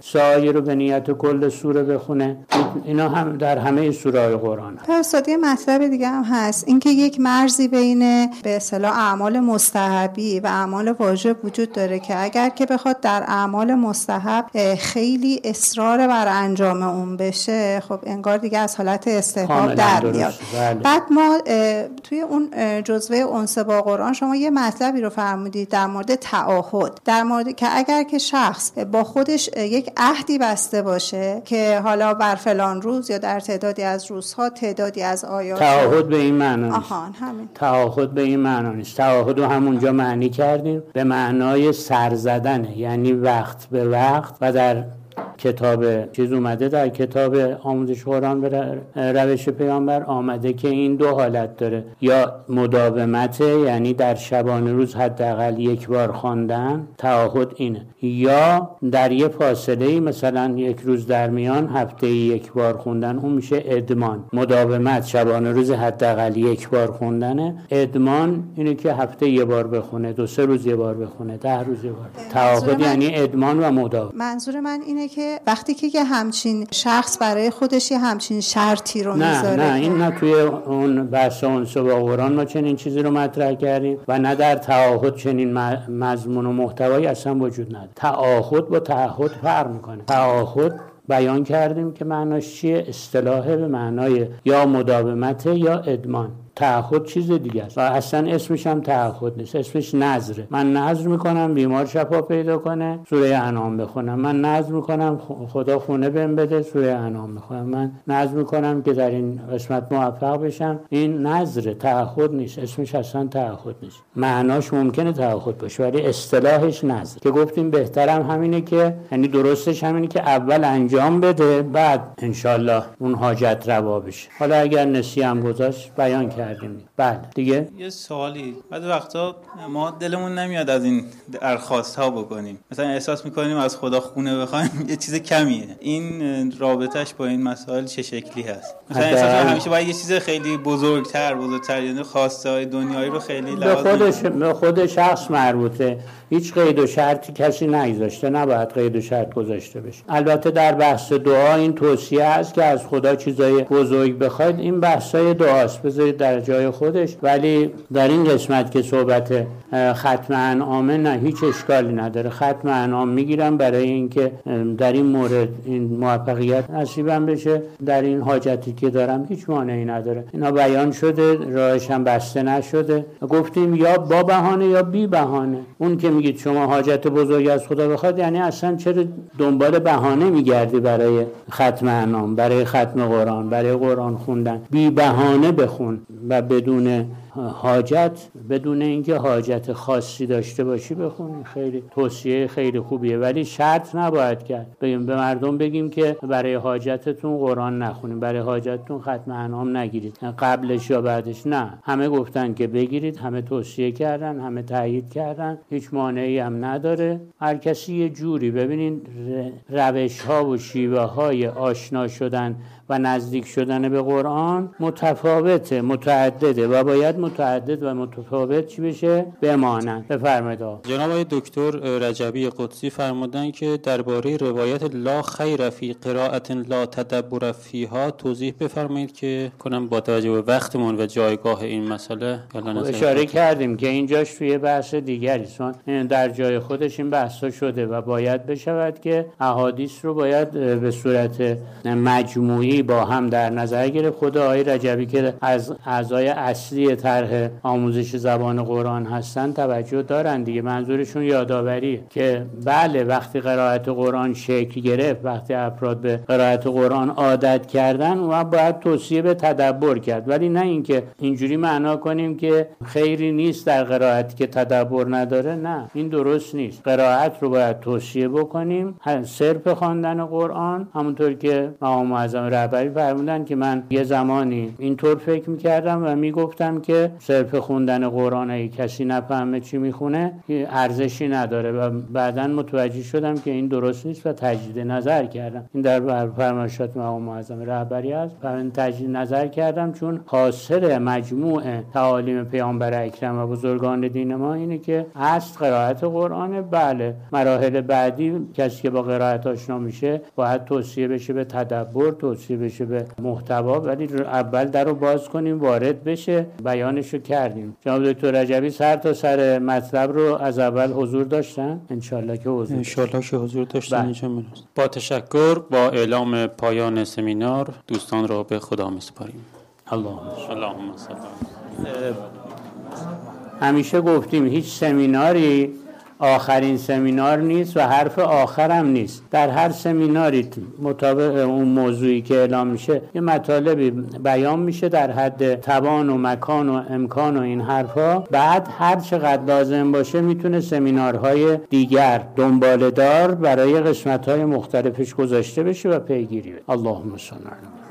آیه رو به نیت کل سوره بخونه. اینا هم در همه سوره های قرآن هست. استاد یه مطلب دیگه هم هست، اینکه یک مرزی بین به اصطلاح اعمال مستحبی و اعمال واجب وجود داره که اگر که بخواد در اعمال مستحب خیلی اصرار بر انجام اون بشه، خب انگار دیگه از حالت استحباب در میاد. بله. بعد ما توی اون جزوه انس با قرآن شما یه مطلبی رو فرمودید در مورد تعاهد، در مورد که اگر که شخص با خودش یک عهدی بسته باشه که حالا بر فلان روز یا در تعدادی از روزها تعدادی از آیات، تعاهد به این معنا نیست. آهان همین. تعاهد به این معنا نیست. تعاهد رو همونجا معنی کردیم به معنای سر زدنه، یعنی وقت به وقت. و در کتاب چیز اومده، در کتاب آموزش قرآن به روش پیامبر آمده که این دو حالت داره، یا مداومت یعنی در شبانه روز حداقل یک بار خواندن، تعاهد اینه، یا در یه فاصله مثلا یک روز در میان هفته یک بار خوندن، اون میشه ادمان. مداومت شبانه روز حداقل یک بار خوندنه، ادمان اینه که هفته یه بار بخونه، دو سه روز یه بار بخونه، ده روز یه بار. تعاهد یعنی ادمان و مداومت. منظور من اینه که وقتی که یه همچین شخص برای خودش یه همچین شرطی رو نه میذاره، نه این نه توی اون بحث انس با قرآن ما چنین چیزی رو مطرح کردیم و نه در تعاهد چنین مضمون و محتوایی اصلا وجود نداره. تعاهد با تعهد فرق میکنه. تعاهد بیان کردیم که معناش چیه، اصطلاحه به معنای یا مداومت یا ادمان. تعهد چیز دیگه است و اصلا اسمش هم تعهد نیست، اسمش نذره. من نذر میکنم بیمار شفا پیدا کنه، سوره انعام بخونم. من نذر میکنم خدا خونه بهم بده، سوره انعام بخونم. من نذر میکنم که در این قسمت موفق بشم. این نذره، تعهد نیست، اسمش اصلا تعهد نیست. معناش ممکنه تعهد باشه ولی اصطلاحش نذر، که گفتیم بهترم همینه که یعنی درستش همینه که اول انجام بده بعد انشالله اون حاجت روا بشه. حالا اگر نسیه هم گذاشت بیان کرد. بله دیگه یه سوالی، بعد وقتا ما دلمون نمیاد از این درخواست ها بکنیم، مثلا احساس میکنیم از خدا خونه بخوایم یه چیز کمیه. این رابطش با این مسائل چه شکلی هست؟ مثلا احساس همیشه باید یه چیز خیلی بزرگتر بزرگتر یعنی خواسته های دنیایی رو خیلی به خودش به خود شخص مربوطه. هیچ قید و شرطی کسی نگذاشته، نباید قید و شرط گذاشته بشه. البته در بحث دعا این توصیه است که از خدا چیزای بزرگ بخواید، این بحثای دعاست، بذارید در جای خودش. ولی در این قسمت که صحبت ختم انعام، نه هیچ اشکالی نداره. ختم انعام میگیرم برای اینکه در این مورد این موفقیت نصیبم بشه در این حاجتی که دارم، هیچ مانعی نداره. اینا بیان شده، راهش هم بسته نشده. گفتیم یا با بهانه یا بی بهانه. اون که میگید شما حاجت بزرگ از خدا بخواد، یعنی اصلا چرا دنبال بهانه میگردی برای ختم انعام، برای ختم قرآن، برای قرآن خوندن؟ بی بهانه بخون و بدون حاجت، بدون اینکه حاجت خاصی داشته باشی بخونی. خیلی توصیه خیلی خوبیه، ولی شرط نباید کرد. بگیم به مردم بگیم که برای حاجتتون قرآن نخونید، برای حاجتتون ختم انعام نگیرید، قبلش یا بعدش. نه، همه گفتن که بگیرید، همه توصیه کردن، همه تایید کردن، هیچ مانعی هم نداره. هر کسی یه جوری، ببینین روش ها و شیوه های آشنا شدن و نزدیک شدن به قرآن متفاوته، متعدده و باید متعدد و متفاوت چی بشه؟ بمانند. بفرمایید. جناب آقای دکتر رجبی قدسی فرمودن که درباره روایت لا خیر فی قرائت لا تدبر فیها توضیح بفرمایید که کنم با توجه به وقتمون و جایگاه این مسئله. اشاره کردیم که اینجاش توی بحث دیگری سون در جای خودش این بحثا شده و باید بشود که احادیث رو باید به صورت مجموعی با هم در نظر گرفت. خود آقای رجبی که از اعضای اصلی طرح آموزش زبان قرآن هستن توجه دارن دیگه. منظورشون یادآوریه که بله وقتی قرائت قرآن شکل گرفت، وقتی افراد به قرائت قرآن عادت کردن و باید توصیه به تدبر کرد، ولی نه اینکه اینجوری معنا کنیم که خیری نیست در قرائت که تدبر نداره. نه، این درست نیست. قرائت رو باید توصیه بکنیم، صرف خواندن قرآن. همونطور که مقام معظم رهبری فرمودن که من یه زمانی اینطور فکر می‌کردم و میگفتم که که صرف خوندن قرآن اگه کسی نفهمه چی میخونه ارزشی نداره و بعداً متوجه شدم که این درست نیست و تجدید نظر کردم. این در فرمایشات مقام معظم رهبری است و من تجدید نظر کردم چون حاصل مجموع تعالیم پیامبر اکرم و بزرگان دین ما اینه که اصل قرائت قرآن. بله مراحل بعدی کسی که با قرائت آشنا میشه باید توصیه بشه به تدبر، توصیه بشه به محتوا، ولی اول در رو باز کنیم وارد بشه. بیانشو کردیم. جناب دکتر رجبی سر تا سر مطلب رو از اول حضور داشتن، انشالله که حضور انشالله که حضور داشتن. اینجا با تشکر با اعلام پایان سمینار دوستان را به خدا میسپاریم. اللهم اللهم صل. همیشه گفتیم هیچ سمیناری آخرین سمینار نیست و حرف آخرم نیست. در هر سمیناری مطابق اون موضوعی که اعلام میشه یه مطالبی بیان میشه در حد توان و مکان و امکان و این حرفا. بعد هر چقدر لازم باشه میتونه سمینارهای دیگر دنباله‌دار برای قسمت‌های مختلفش گذاشته بشه و پیگیری بشه. اللهم صل علی